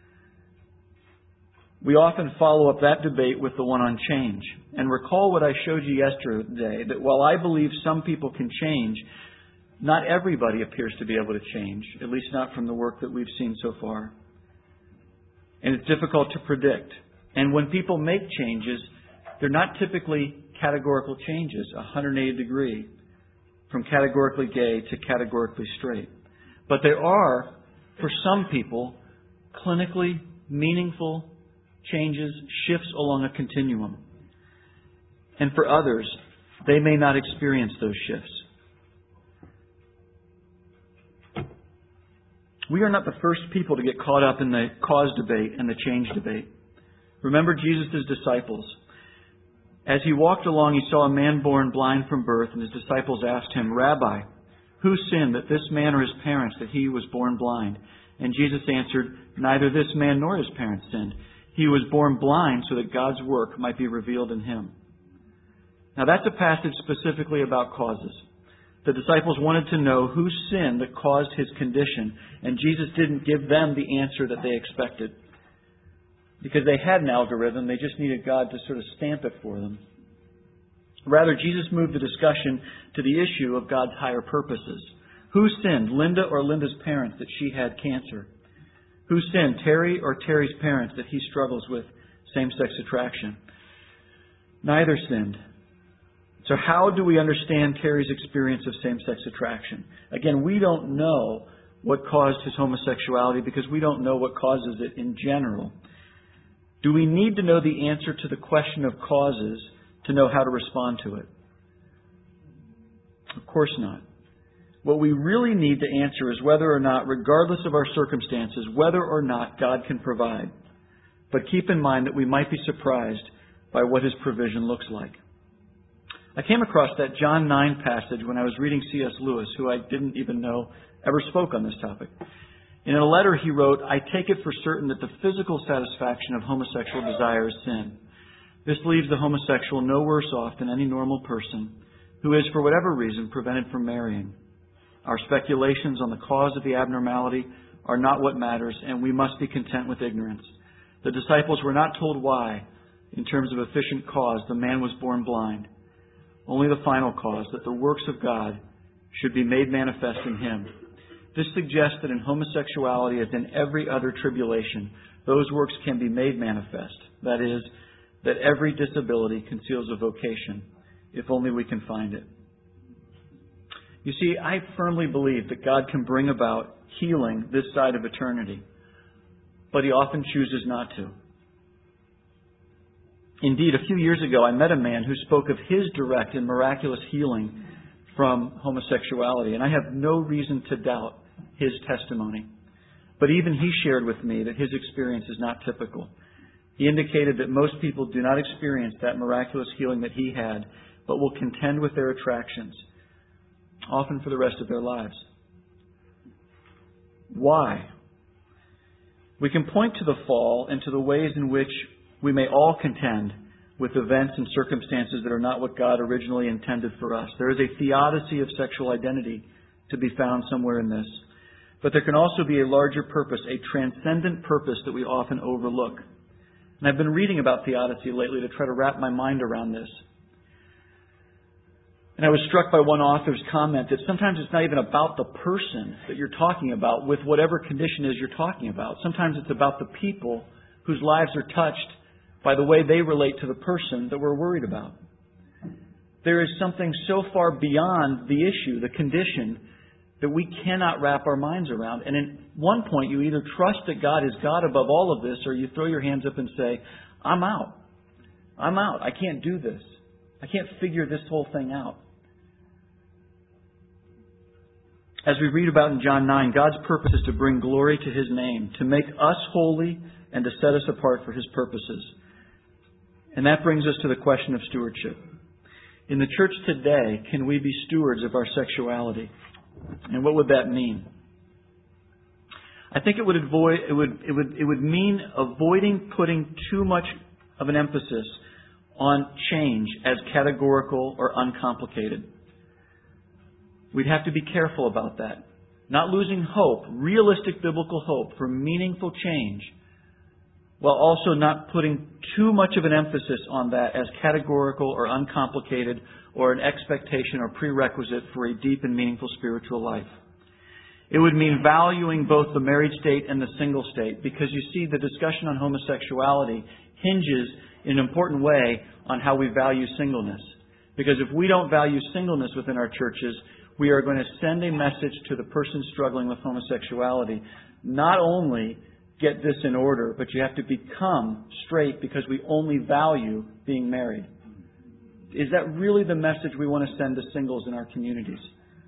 We often follow up that debate with the one on change. And recall what I showed you yesterday, that while I believe some people can change, not everybody appears to be able to change, at least not from the work that we've seen so far. And it's difficult to predict. And when people make changes, they're not typically categorical changes, one hundred eighty degree, from categorically gay to categorically straight. But there are, for some people, clinically meaningful changes, shifts along a continuum. And for others, they may not experience those shifts. We are not the first people to get caught up in the cause debate and the change debate. Remember Jesus' disciples. As He walked along, He saw a man born blind from birth, and His disciples asked Him, Rabbi, who sinned, that this man or his parents, that he was born blind? And Jesus answered, neither this man nor his parents sinned. He was born blind so that God's work might be revealed in him. Now that's a passage specifically about causes. The disciples wanted to know whose sin that caused his condition, and Jesus didn't give them the answer that they expected. Because they had an algorithm, they just needed God to sort of stamp it for them. Rather, Jesus moved the discussion to the issue of God's higher purposes. Who sinned, Linda or Linda's parents, that she had cancer? Who sinned, Terry or Terry's parents, that he struggles with same-sex attraction? Neither sinned. So how do we understand Terry's experience of same-sex attraction? Again, we don't know what caused his homosexuality because we don't know what causes it in general. Do we need to know the answer to the question of causes to know how to respond to it? Of course not. What we really need to answer is whether or not, regardless of our circumstances, whether or not God can provide. But keep in mind that we might be surprised by what His provision looks like. I came across that John nine passage when I was reading C S Lewis, who I didn't even know ever spoke on this topic. In a letter he wrote, "I take it for certain that the physical satisfaction of homosexual desire is sin. This leaves the homosexual no worse off than any normal person who is, for whatever reason, prevented from marrying. Our speculations on the cause of the abnormality are not what matters, and we must be content with ignorance. The disciples were not told why, in terms of efficient cause, the man was born blind. Only the final cause, that the works of God should be made manifest in him. This suggests that in homosexuality, as in every other tribulation, those works can be made manifest. That is, that every disability conceals a vocation, if only we can find it." You see, I firmly believe that God can bring about healing this side of eternity, but He often chooses not to. Indeed, a few years ago, I met a man who spoke of his direct and miraculous healing from homosexuality, and I have no reason to doubt his testimony. But even he shared with me that his experience is not typical. He indicated that most people do not experience that miraculous healing that he had, but will contend with their attractions, often for the rest of their lives. Why? We can point to the fall and to the ways in which we may all contend with events and circumstances that are not what God originally intended for us. There is a theodicy of sexual identity to be found somewhere in this. But there can also be a larger purpose, a transcendent purpose that we often overlook. And I've been reading about theodicy lately to try to wrap my mind around this. And I was struck by one author's comment that sometimes it's not even about the person that you're talking about with whatever condition it is you're talking about. Sometimes it's about the people whose lives are touched by the way they relate to the person that we're worried about. There is something so far beyond the issue, the condition, that we cannot wrap our minds around. And at one point, you either trust that God is God above all of this, or you throw your hands up and say, I'm out. I'm out. I can't do this. I can't figure this whole thing out. As we read about in John nine, God's purpose is to bring glory to His name, to make us holy and to set us apart for His purposes. And that brings us to the question of stewardship. In the church today, can we be stewards of our sexuality? And what would that mean? I think it would avoid it would it would it would mean avoiding putting too much of an emphasis on change as categorical or uncomplicated. We'd have to be careful about that. Not losing hope, realistic biblical hope for meaningful change, while also not putting too much of an emphasis on that as categorical or uncomplicated or an expectation or prerequisite for a deep and meaningful spiritual life. It would mean valuing both the married state and the single state, because you see, the discussion on homosexuality hinges in an important way on how we value singleness. Because if we don't value singleness within our churches, we are going to send a message to the person struggling with homosexuality. Not only get this in order, but you have to become straight because we only value being married. Is that really the message we want to send to singles in our communities?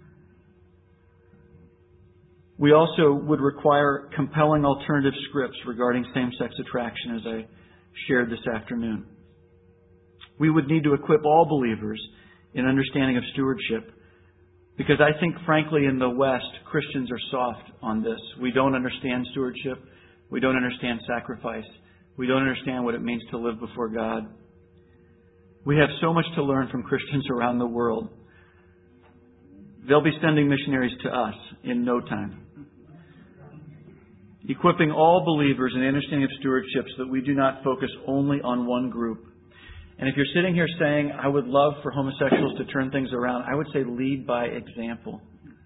We also would require compelling alternative scripts regarding same-sex attraction, as I shared this afternoon. We would need to equip all believers in understanding of stewardship, because I think, frankly, in the West, Christians are soft on this. We don't understand stewardship. We don't understand sacrifice. We don't understand what it means to live before God. We have so much to learn from Christians around the world. They'll be sending missionaries to us in no time. Equipping all believers in the understanding of stewardship so that we do not focus only on one group. And if you're sitting here saying, I would love for homosexuals to turn things around, I would say lead by example.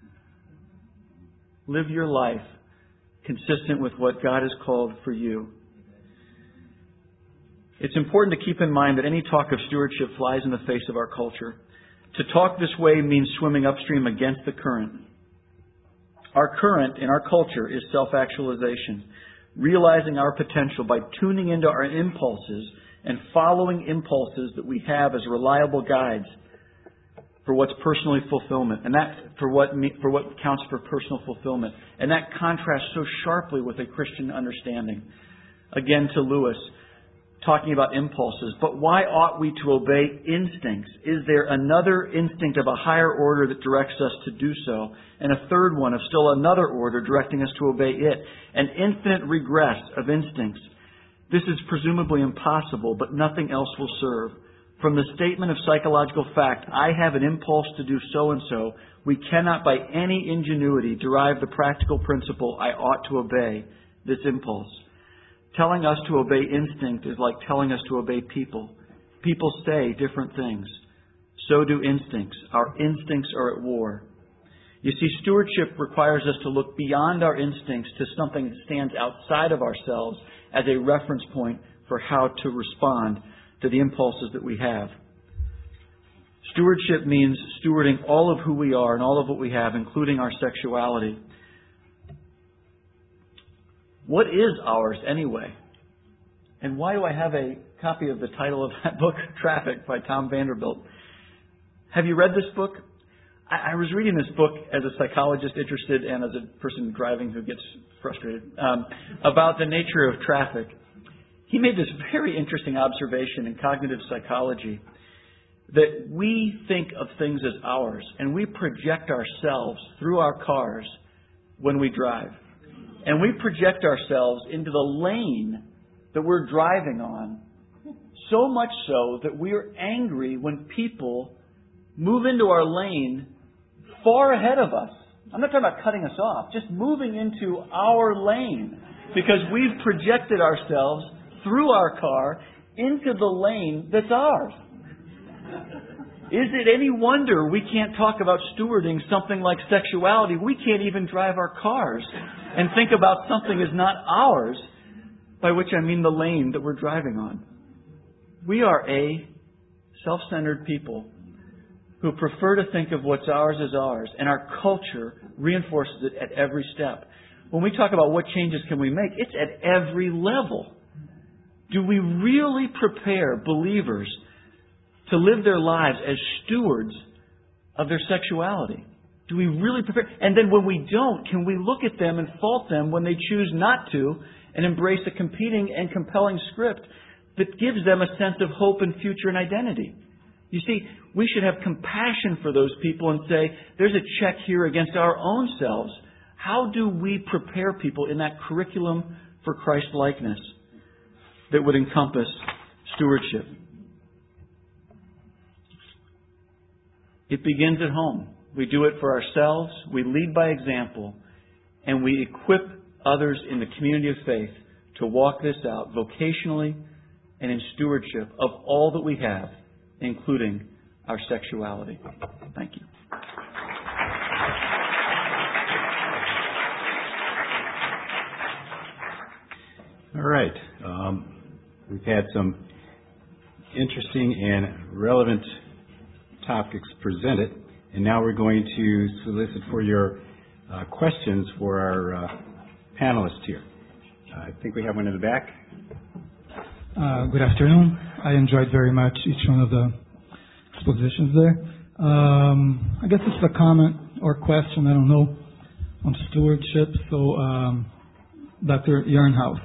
Live your life consistent with what God has called for you. It's important to keep in mind that any talk of stewardship flies in the face of our culture. To talk this way means swimming upstream against the current. Our current in our culture is self-actualization, realizing our potential by tuning into our impulses and following impulses that we have as reliable guides for what's personally fulfillment, and that for what for what counts for personal fulfillment. And that contrasts so sharply with a Christian understanding. Again, to Lewis, talking about impulses. But why ought we to obey instincts? Is there another instinct of a higher order that directs us to do so? And a third one of still another order directing us to obey it? An infinite regress of instincts. This is presumably impossible, but nothing else will serve. From the statement of psychological fact, I have an impulse to do so-and-so, we cannot by any ingenuity derive the practical principle I ought to obey this impulse. Telling us to obey instinct is like telling us to obey people. People say different things. So do instincts. Our instincts are at war. You see, stewardship requires us to look beyond our instincts to something that stands outside of ourselves as a reference point for how to respond to the impulses that we have. Stewardship means stewarding all of who we are and all of what we have, including our sexuality. What is ours anyway? And why do I have a copy of the title of that book, Traffic, by Tom Vanderbilt? Have you read this book? I, I was reading this book as a psychologist interested and as a person driving who gets frustrated um, about the nature of traffic. He made this very interesting observation in cognitive psychology that we think of things as ours and we project ourselves through our cars when we drive. And we project ourselves into the lane that we're driving on, so much so that we are angry when people move into our lane far ahead of us. I'm not talking about cutting us off, just moving into our lane because we've projected ourselves through our car into the lane that's ours. Is it any wonder we can't talk about stewarding something like sexuality? We can't even drive our cars and think about something as not ours, by which I mean the lane that we're driving on. We are a self-centered people who prefer to think of what's ours as ours, and our culture reinforces it at every step. When we talk about what changes can we make, it's at every level. Do we really prepare believers to live their lives as stewards of their sexuality? Do we really prepare? And then when we don't, can we look at them and fault them when they choose not to and embrace a competing and compelling script that gives them a sense of hope and future and identity? You see, we should have compassion for those people and say, there's a check here against our own selves. How do we prepare people in that curriculum for Christ-likeness that would encompass stewardship? It begins at home. We do it for ourselves, we lead by example, and we equip others in the community of faith to walk this out vocationally and in stewardship of all that we have, including our sexuality. Thank you. All right. Um, we've had some interesting and relevant topics presented, and now we're going to solicit for your uh, questions for our uh, panelists here. Uh, I think we have one in the back. Uh, good afternoon. I enjoyed very much each one of the expositions there. Um, I guess it's a comment or question, I don't know, on stewardship. So, um, Doctor Yarnhouse,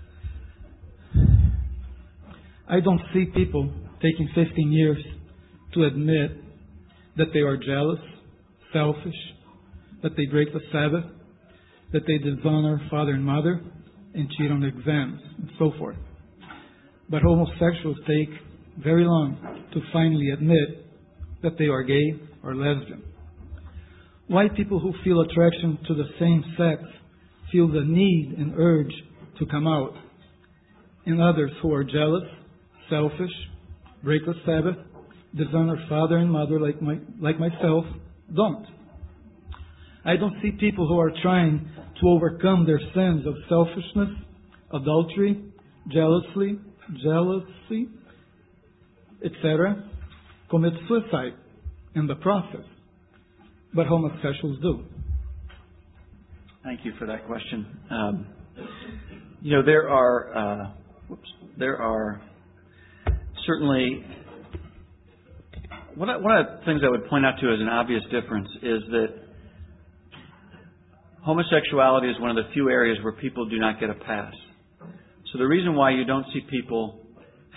I don't see people taking fifteen years to admit that they are jealous, selfish, that they break the Sabbath, that they dishonor father and mother, and cheat on exams, and so forth. But homosexuals take very long to finally admit that they are gay or lesbian. Why people who feel attraction to the same sex feel the need and urge to come out, and others who are jealous, selfish, break the Sabbath, dishonor father and mother like my, like myself, don't. I don't see people who are trying to overcome their sins of selfishness, adultery, jealousy, jealousy, et cetera, commit suicide in the process. But homosexuals do. Thank you for that question. Um, you know, there are uh, whoops, there are certainly one of, one of the things I would point out to as an obvious difference is that homosexuality is one of the few areas where people do not get a pass. So the reason why you don't see people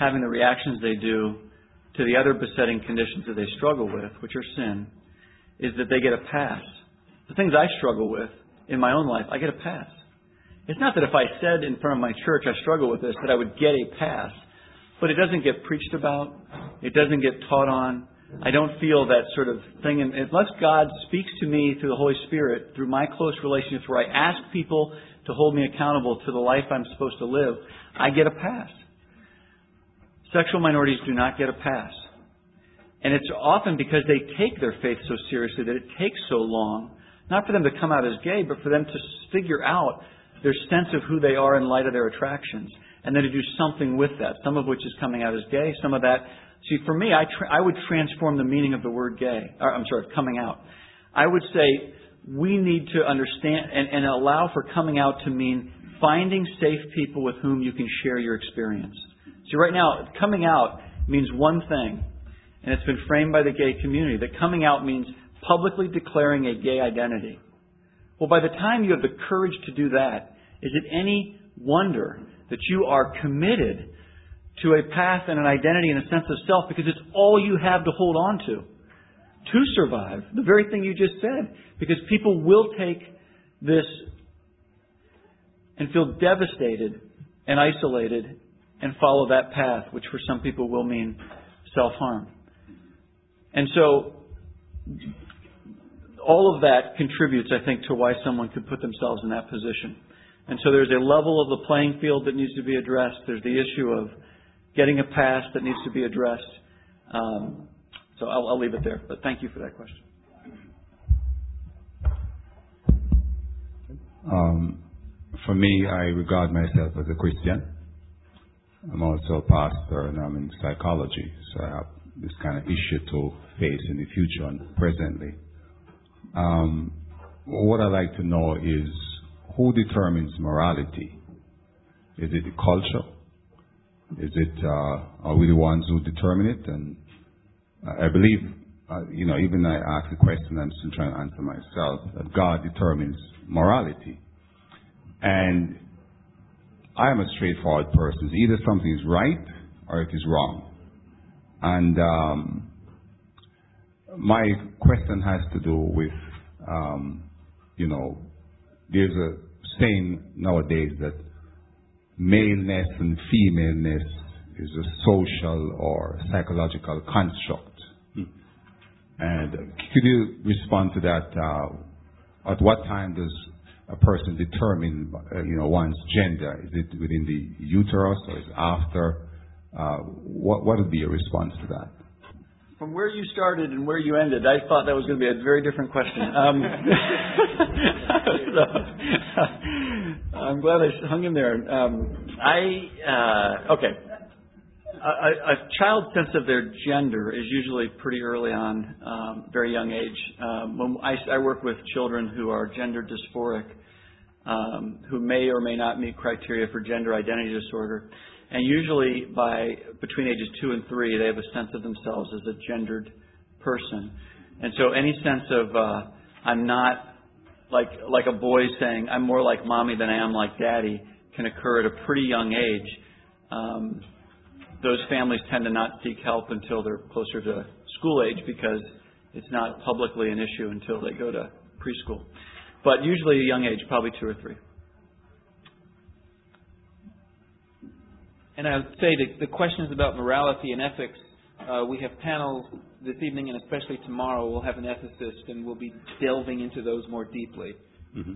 having the reactions they do to the other besetting conditions that they struggle with, which are sin, is that they get a pass. The things I struggle with in my own life, I get a pass. It's not that if I said in front of my church I struggle with this, that I would get a pass. But it doesn't get preached about. It doesn't get taught on. I don't feel that sort of thing. And unless God speaks to me through the Holy Spirit, through my close relationships where I ask people to hold me accountable to the life I'm supposed to live, I get a pass. Sexual minorities do not get a pass. And it's often because they take their faith so seriously that it takes so long, not for them to come out as gay, but for them to figure out their sense of who they are in light of their attractions, and then to do something with that, some of which is coming out as gay, some of that. See, for me, I, tra- I would transform the meaning of the word gay. Or, I'm sorry, coming out. I would say we need to understand and, and allow for coming out to mean finding safe people with whom you can share your experience. See, right now, coming out means one thing, and it's been framed by the gay community, that coming out means publicly declaring a gay identity. Well, by the time you have the courage to do that, is it any wonder that you are committed to a path and an identity and a sense of self, because it's all you have to hold on to to survive, the very thing you just said. Because people will take this and feel devastated and isolated and follow that path, which for some people will mean self-harm. And so all of that contributes, I think, to why someone could put themselves in that position. And so there's a level of the playing field that needs to be addressed. There's the issue of getting a pass that needs to be addressed. Um, so I'll, I'll leave it there. But thank you for that question. Um, for me, I regard myself as a Christian. I'm also a pastor and I'm in psychology. So I have this kind of issue to face in the future and presently. Um, what I'd like to know is, who determines morality? Is it the culture? Is it, uh, are we the ones who determine it? And uh, I believe, uh, you know, even I ask the question, I'm still trying to answer myself, that God determines morality. And I am a straightforward person. Either something is right or it is wrong. And um, my question has to do with, um, you know, there's a saying nowadays that maleness and femaleness is a social or psychological construct. Hmm. And could you respond to that? Uh, at what time does a person determine, uh, you know, one's gender? Is it within the uterus or is it after? Uh, what, what would be your response to that? From where you started and where you ended, I thought that was going to be a very different question. Um, so, I'm glad I hung in there. Um, I uh, okay. A, a child's sense of their gender is usually pretty early on, um, very young age. Um, when I, I work with children who are gender dysphoric, um, who may or may not meet criteria for gender identity disorder. And usually by between ages two and three, they have a sense of themselves as a gendered person. And so any sense of uh, I'm not like like a boy saying I'm more like mommy than I am like daddy can occur at a pretty young age. Um, those families tend to not seek help until they're closer to school age because it's not publicly an issue until they go to preschool. But usually a young age, probably two or three. And I would say that the questions about morality and ethics, uh, we have panels this evening and especially tomorrow. We'll have an ethicist and we'll be delving into those more deeply. Mm-hmm.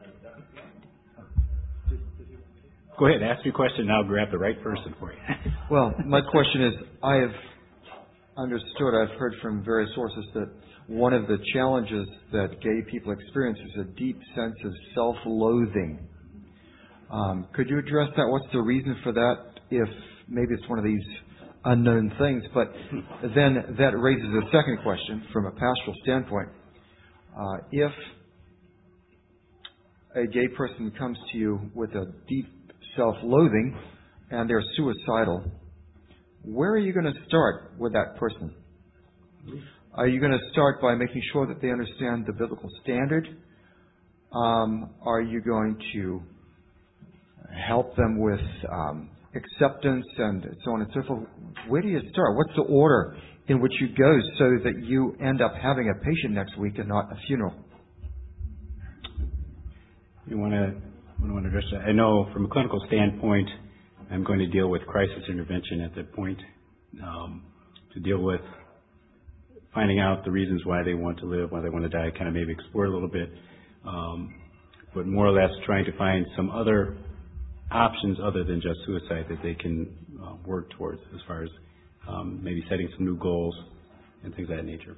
Go ahead, ask your question and I'll grab the right person for you. Well, my question is, I have understood, I've heard from various sources that one of the challenges that gay people experience is a deep sense of self-loathing. Um, could you address that? What's the reason for that? If maybe it's one of these unknown things, but then that raises a second question from a pastoral standpoint. Uh, if a gay person comes to you with a deep self-loathing and they're suicidal, where are you going to start with that person? Are you going to start by making sure that they understand the biblical standard? Um, are you going to help them with um, acceptance and so on and so forth. Where do you start? What's the order in which you go so that you end up having a patient next week and not a funeral? You want to, want to address that? I know from a clinical standpoint, I'm going to deal with crisis intervention at that point, um, to deal with finding out the reasons why they want to live, why they want to die, kind of maybe explore a little bit, um, but more or less trying to find some other options other than just suicide that they can uh, work towards as far as um, maybe setting some new goals and things of that nature.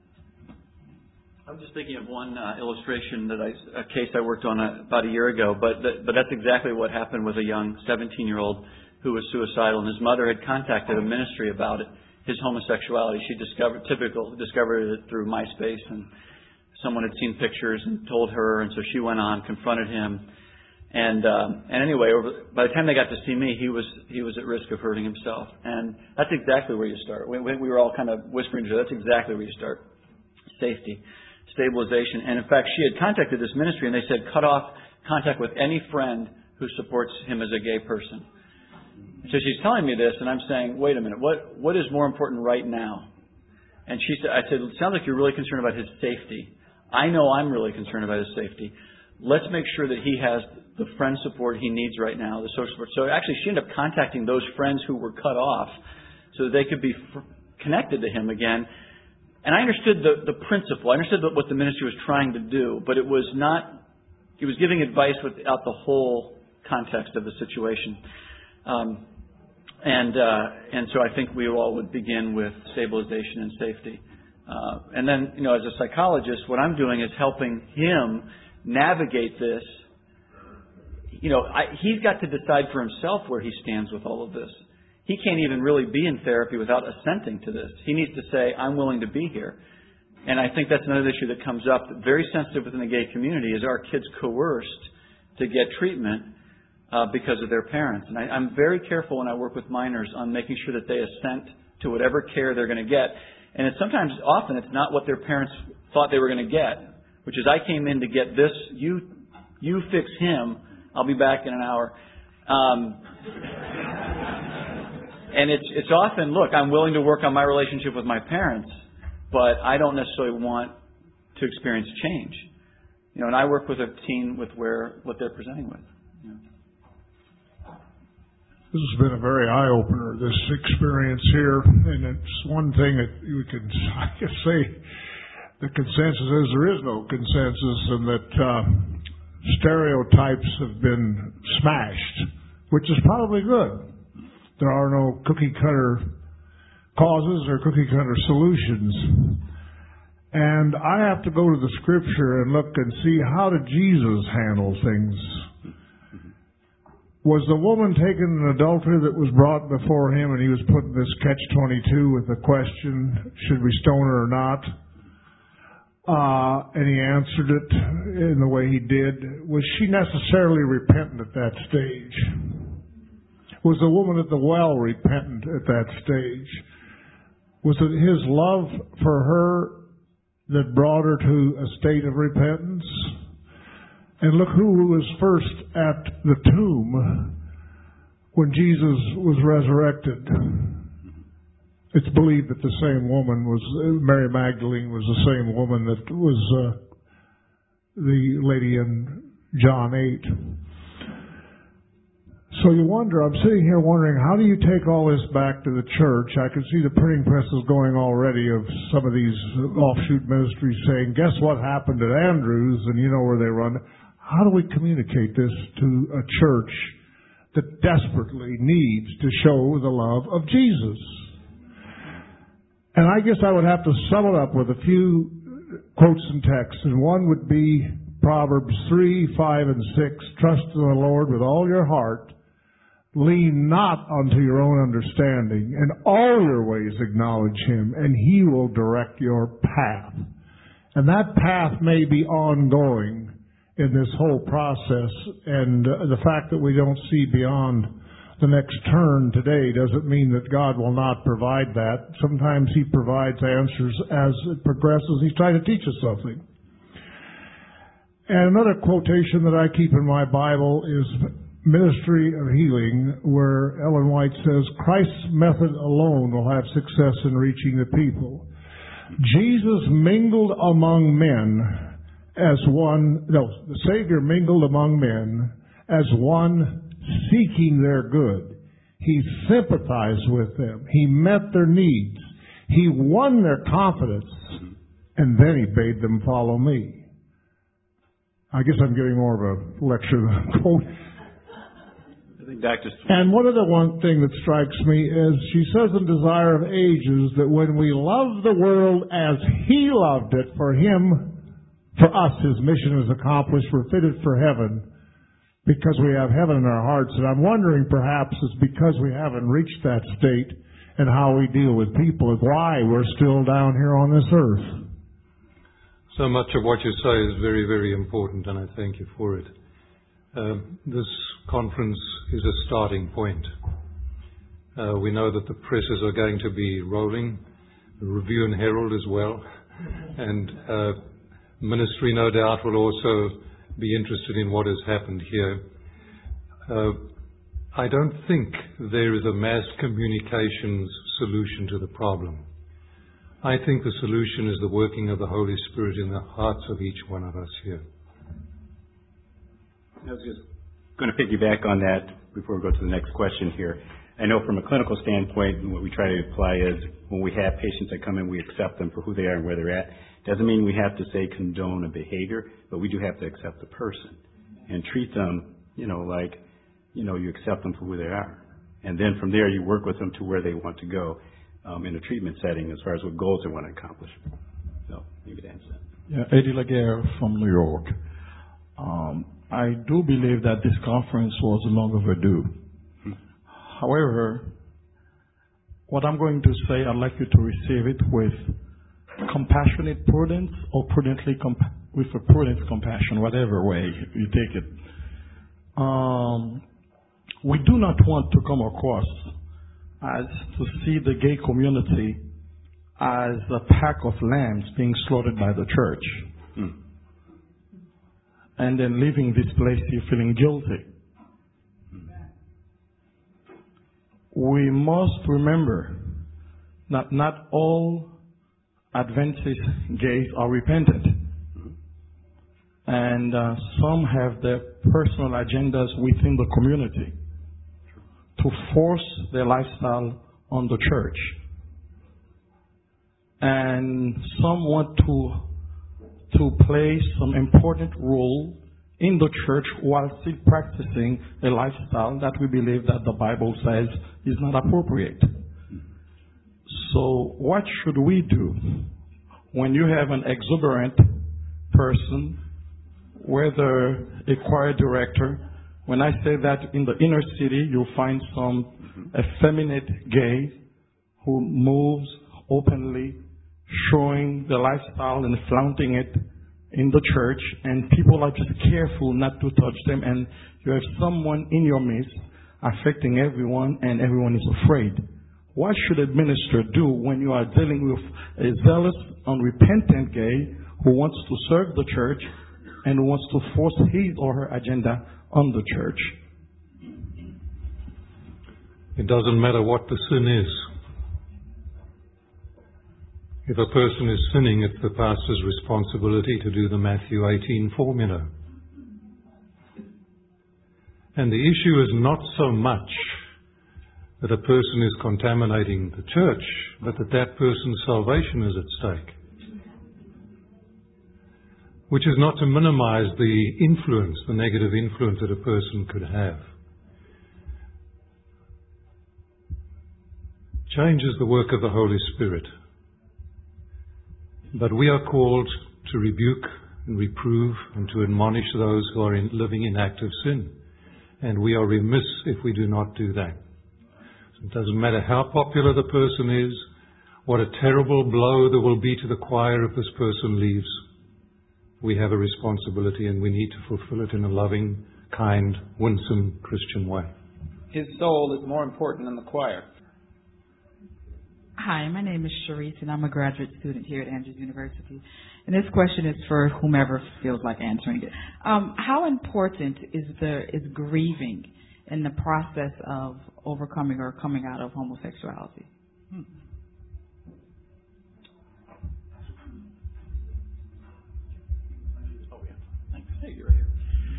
I'm just thinking of one uh, illustration that I, a case I worked on a, about a year ago, but th- but that's exactly what happened with a young seventeen-year-old who was suicidal, and his mother had contacted a ministry about it, his homosexuality. She discovered, typical, discovered it through MySpace, and someone had seen pictures and told her, and so she went on, confronted him, and um, and anyway, over, by the time they got to see me, he was he was at risk of hurting himself, and that's exactly where you start. We, we were all kind of whispering to each other. That's exactly where you start. Safety. Stabilization. And in fact, she had contacted this ministry and they said, cut off contact with any friend who supports him as a gay person. So she's telling me this and I'm saying, wait a minute, what, what is more important right now? And she said, I said, it sounds like you're really concerned about his safety. I know I'm really concerned about his safety. Let's make sure that he has the friend support he needs right now, the social support. So actually she ended up contacting those friends who were cut off so that they could be f- connected to him again. And I understood the, the principle. I understood what the ministry was trying to do, but it was not, it was giving advice without the whole context of the situation. Um, and uh, and so I think we all would begin with stabilization and safety. Uh, and then, you know, as a psychologist, what I'm doing is helping him navigate this. You know, I, he's got to decide for himself where he stands with all of this. He can't even really be in therapy without assenting to this. He needs to say, I'm willing to be here. And I think that's another issue that comes up, very sensitive within the gay community, is our kids coerced to get treatment uh, because of their parents. And I, I'm very careful when I work with minors on making sure that they assent to whatever care they're going to get. And it's sometimes, often, it's not what their parents thought they were going to get, which is, I came in to get this, you, you fix him, I'll be back in an hour. Um, And it's it's often, look, I'm willing to work on my relationship with my parents, but I don't necessarily want to experience change. You know, and I work with a teen with where what they're presenting with. You know. This has been a very eye-opener, this experience here, and it's one thing that you can, I guess, say the consensus is there is no consensus, and that uh, stereotypes have been smashed, which is probably good. There are no cookie-cutter causes or cookie-cutter solutions. And I have to go to the Scripture and look and see, how did Jesus handle things? Was the woman taken in adultery that was brought before him and he was put in this catch twenty-two with the question, should we stone her or not? Uh, and he answered it in the way he did. Was she necessarily repentant at that stage? Was the woman at the well repentant at that stage? Was it his love for her that brought her to a state of repentance? And look who was first at the tomb when Jesus was resurrected. It's believed that the same woman was, Mary Magdalene was the same woman that was uh, the lady in John eight. So you wonder, I'm sitting here wondering, how do you take all this back to the church? I can see the printing presses going already of some of these offshoot ministries saying, guess what happened at Andrews, and you know where they run. How do we communicate this to a church that desperately needs to show the love of Jesus? And I guess I would have to sum it up with a few quotes and texts, and one would be Proverbs three, five, and six. Trust in the Lord with all your heart. Lean not unto your own understanding. In all your ways acknowledge Him, and He will direct your path. And that path may be ongoing in this whole process, and uh, the fact that we don't see beyond the next turn today doesn't mean that God will not provide that. Sometimes He provides answers as it progresses. He's trying to teach us something. And another quotation that I keep in my Bible is Ministry of Healing, where Ellen White says, Christ's method alone will have success in reaching the people. Jesus mingled among men as one, no, the Savior mingled among men as one seeking their good. He sympathized with them. He met their needs. He won their confidence. And then he bade them follow me. I guess I'm getting more of a lecture than a quote. I think Doctor And one other one thing that strikes me is she says in Desire of Ages that when we love the world as He loved it, for Him, for us, His mission is accomplished. We're fitted for heaven because we have heaven in our hearts. And I'm wondering perhaps it's because we haven't reached that state and how we deal with people is why we're still down here on this earth. So much of what you say is very, very important, and I thank you for it. Um, this conference is a starting point. Uh, we know that the presses are going to be rolling, the Review and Herald as well, and uh, ministry no doubt will also be interested in what has happened here. Uh, I don't think there is a mass communications solution to the problem. I think the solution is the working of the Holy Spirit in the hearts of each one of us here. I was just going to piggyback on that before we go to the next question here. I know from a clinical standpoint, what we try to apply is when we have patients that come in, we accept them for who they are and where they're at. Doesn't mean we have to say condone a behavior, but we do have to accept the person and treat them, you know, like, you know, you accept them for who they are. And then from there, you work with them to where they want to go um, in a treatment setting as far as what goals they want to accomplish. So maybe to answer that. Yeah, Eddie Laguerre from New York. Um, I do believe that this conference was long overdue. Hmm. However, what I'm going to say, I'd like you to receive it with compassionate prudence or prudently comp- with a prudent compassion, whatever way you take it. Um, we do not want to come across as to see the gay community as a pack of lambs being slaughtered by the church. Hmm. And then leaving this place you feeling guilty. We must remember that not all Adventist gays are repentant. And uh, some have their personal agendas within the community to force their lifestyle on the church. And some want to to play some important role in the church while still practicing a lifestyle that we believe that the Bible says is not appropriate. So what should we do when you have an exuberant person, whether a choir director? When I say that in the inner city, you'll find some effeminate gay who moves openly, showing the lifestyle and flaunting it in the church, and people are just careful not to touch them, and you have someone in your midst affecting everyone, and everyone is afraid. What should a minister do when you are dealing with a zealous, unrepentant gay who wants to serve the church and who wants to force his or her agenda on the church? It doesn't matter what the sin is. If a person is sinning, it's the pastor's responsibility to do the Matthew eighteen formula. And the issue is not so much that a person is contaminating the church, but that that person's salvation is at stake. Which is not to minimize the influence, the negative influence that a person could have. Change is the work of the Holy Spirit. But we are called to rebuke and reprove and to admonish those who are in, living in active sin. And we are remiss if we do not do that. So it doesn't matter how popular the person is, what a terrible blow there will be to the choir if this person leaves. We have a responsibility and we need to fulfill it in a loving, kind, winsome Christian way. His soul is more important than the choir. Hi, my name is Sharice, and I'm a graduate student here at Andrews University. And this question is for whomever feels like answering it. Um, how important is the is grieving in the process of overcoming or coming out of homosexuality? Hmm. Oh, yeah. Thanks. Hey, you're right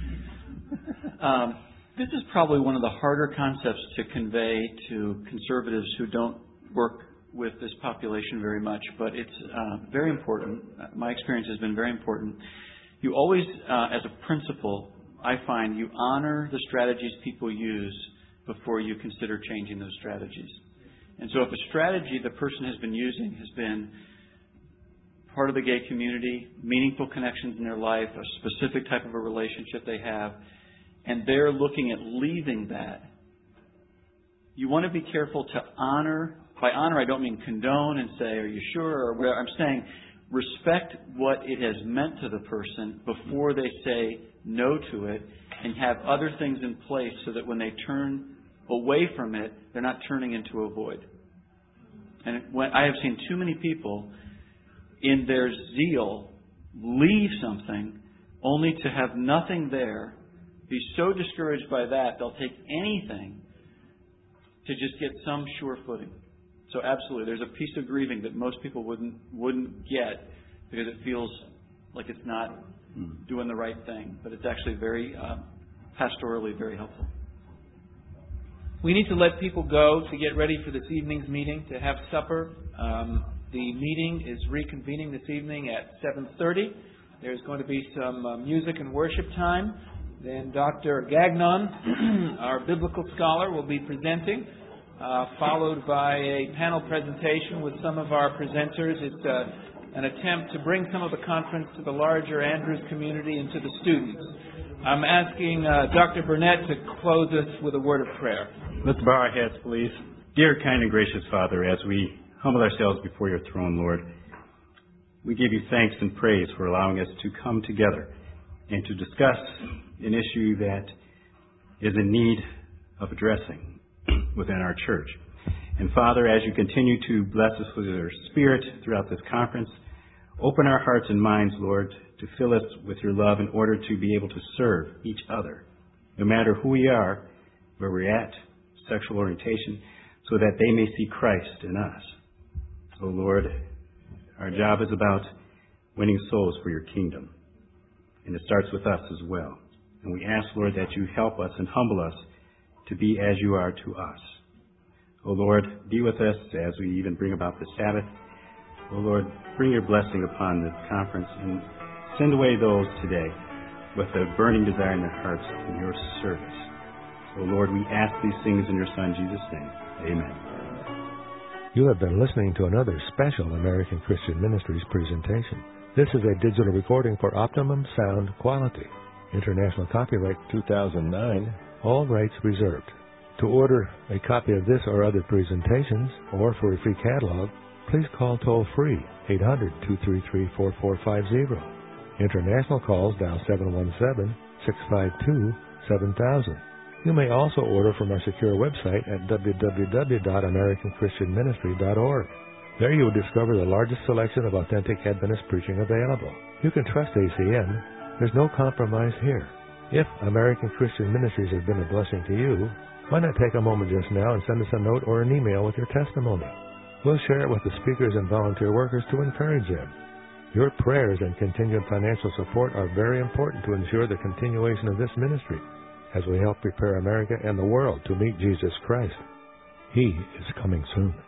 here. um, this is probably one of the harder concepts to convey to conservatives who don't work with this population very much, but it's uh, very important. Uh, my experience has been very important. You always, uh, as a principle, I find you honor the strategies people use before you consider changing those strategies. And so if a strategy the person has been using has been part of the gay community, meaningful connections in their life, a specific type of a relationship they have, and they're looking at leaving that, you want to be careful to honor. By honor, I don't mean condone and say, are you sure? Or whatever. I'm saying respect what it has meant to the person before they say no to it, and have other things in place so that when they turn away from it, they're not turning into a void. And when I have seen too many people in their zeal leave something only to have nothing there, be so discouraged by that, they'll take anything to just get some sure footing. So absolutely, there's a piece of grieving that most people wouldn't wouldn't get because it feels like it's not doing the right thing. But it's actually very uh, pastorally very helpful. We need to let people go to get ready for this evening's meeting, to have supper. Um, the meeting is reconvening this evening at seven thirty. There's going to be some uh, music and worship time. Then Doctor Gagnon, our biblical scholar, will be presenting. Uh, followed by a panel presentation with some of our presenters. It's uh, an attempt to bring some of the conference to the larger Andrews community and to the students. I'm asking uh, Doctor Burnett to close us with a word of prayer. Let's bow our heads, please. Dear, kind, and gracious Father, as we humble ourselves before your throne, Lord, we give you thanks and praise for allowing us to come together and to discuss an issue that is in need of addressing within our church. And Father, as you continue to bless us with your Spirit throughout this conference, open our hearts and minds, Lord, to fill us with your love in order to be able to serve each other, no matter who we are, where we're at, sexual orientation, so that they may see Christ in us. So, Lord, our job is about winning souls for your kingdom. And it starts with us as well. And we ask, Lord, that you help us and humble us to be as you are to us. O Lord, be with us as we even bring about the Sabbath. O Lord, bring your blessing upon this conference and send away those today with a burning desire in their hearts in your service. O Lord, we ask these things in your Son, Jesus' name. Amen. You have been listening to another special American Christian Ministries presentation. This is a digital recording for optimum sound quality. International copyright two thousand nine. All rights reserved. To order a copy of this or other presentations, or for a free catalog, please call toll-free eight hundred, two three three, four four five zero. International calls dial seven one seven, six five two, seven thousand. You may also order from our secure website at w w w dot american christian ministry dot org. There you will discover the largest selection of authentic Adventist preaching available. You can trust A C N. There's no compromise here. If American Christian Ministries has been a blessing to you, why not take a moment just now and send us a note or an email with your testimony? We'll share it with the speakers and volunteer workers to encourage them. Your prayers and continued financial support are very important to ensure the continuation of this ministry as we help prepare America and the world to meet Jesus Christ. He is coming soon.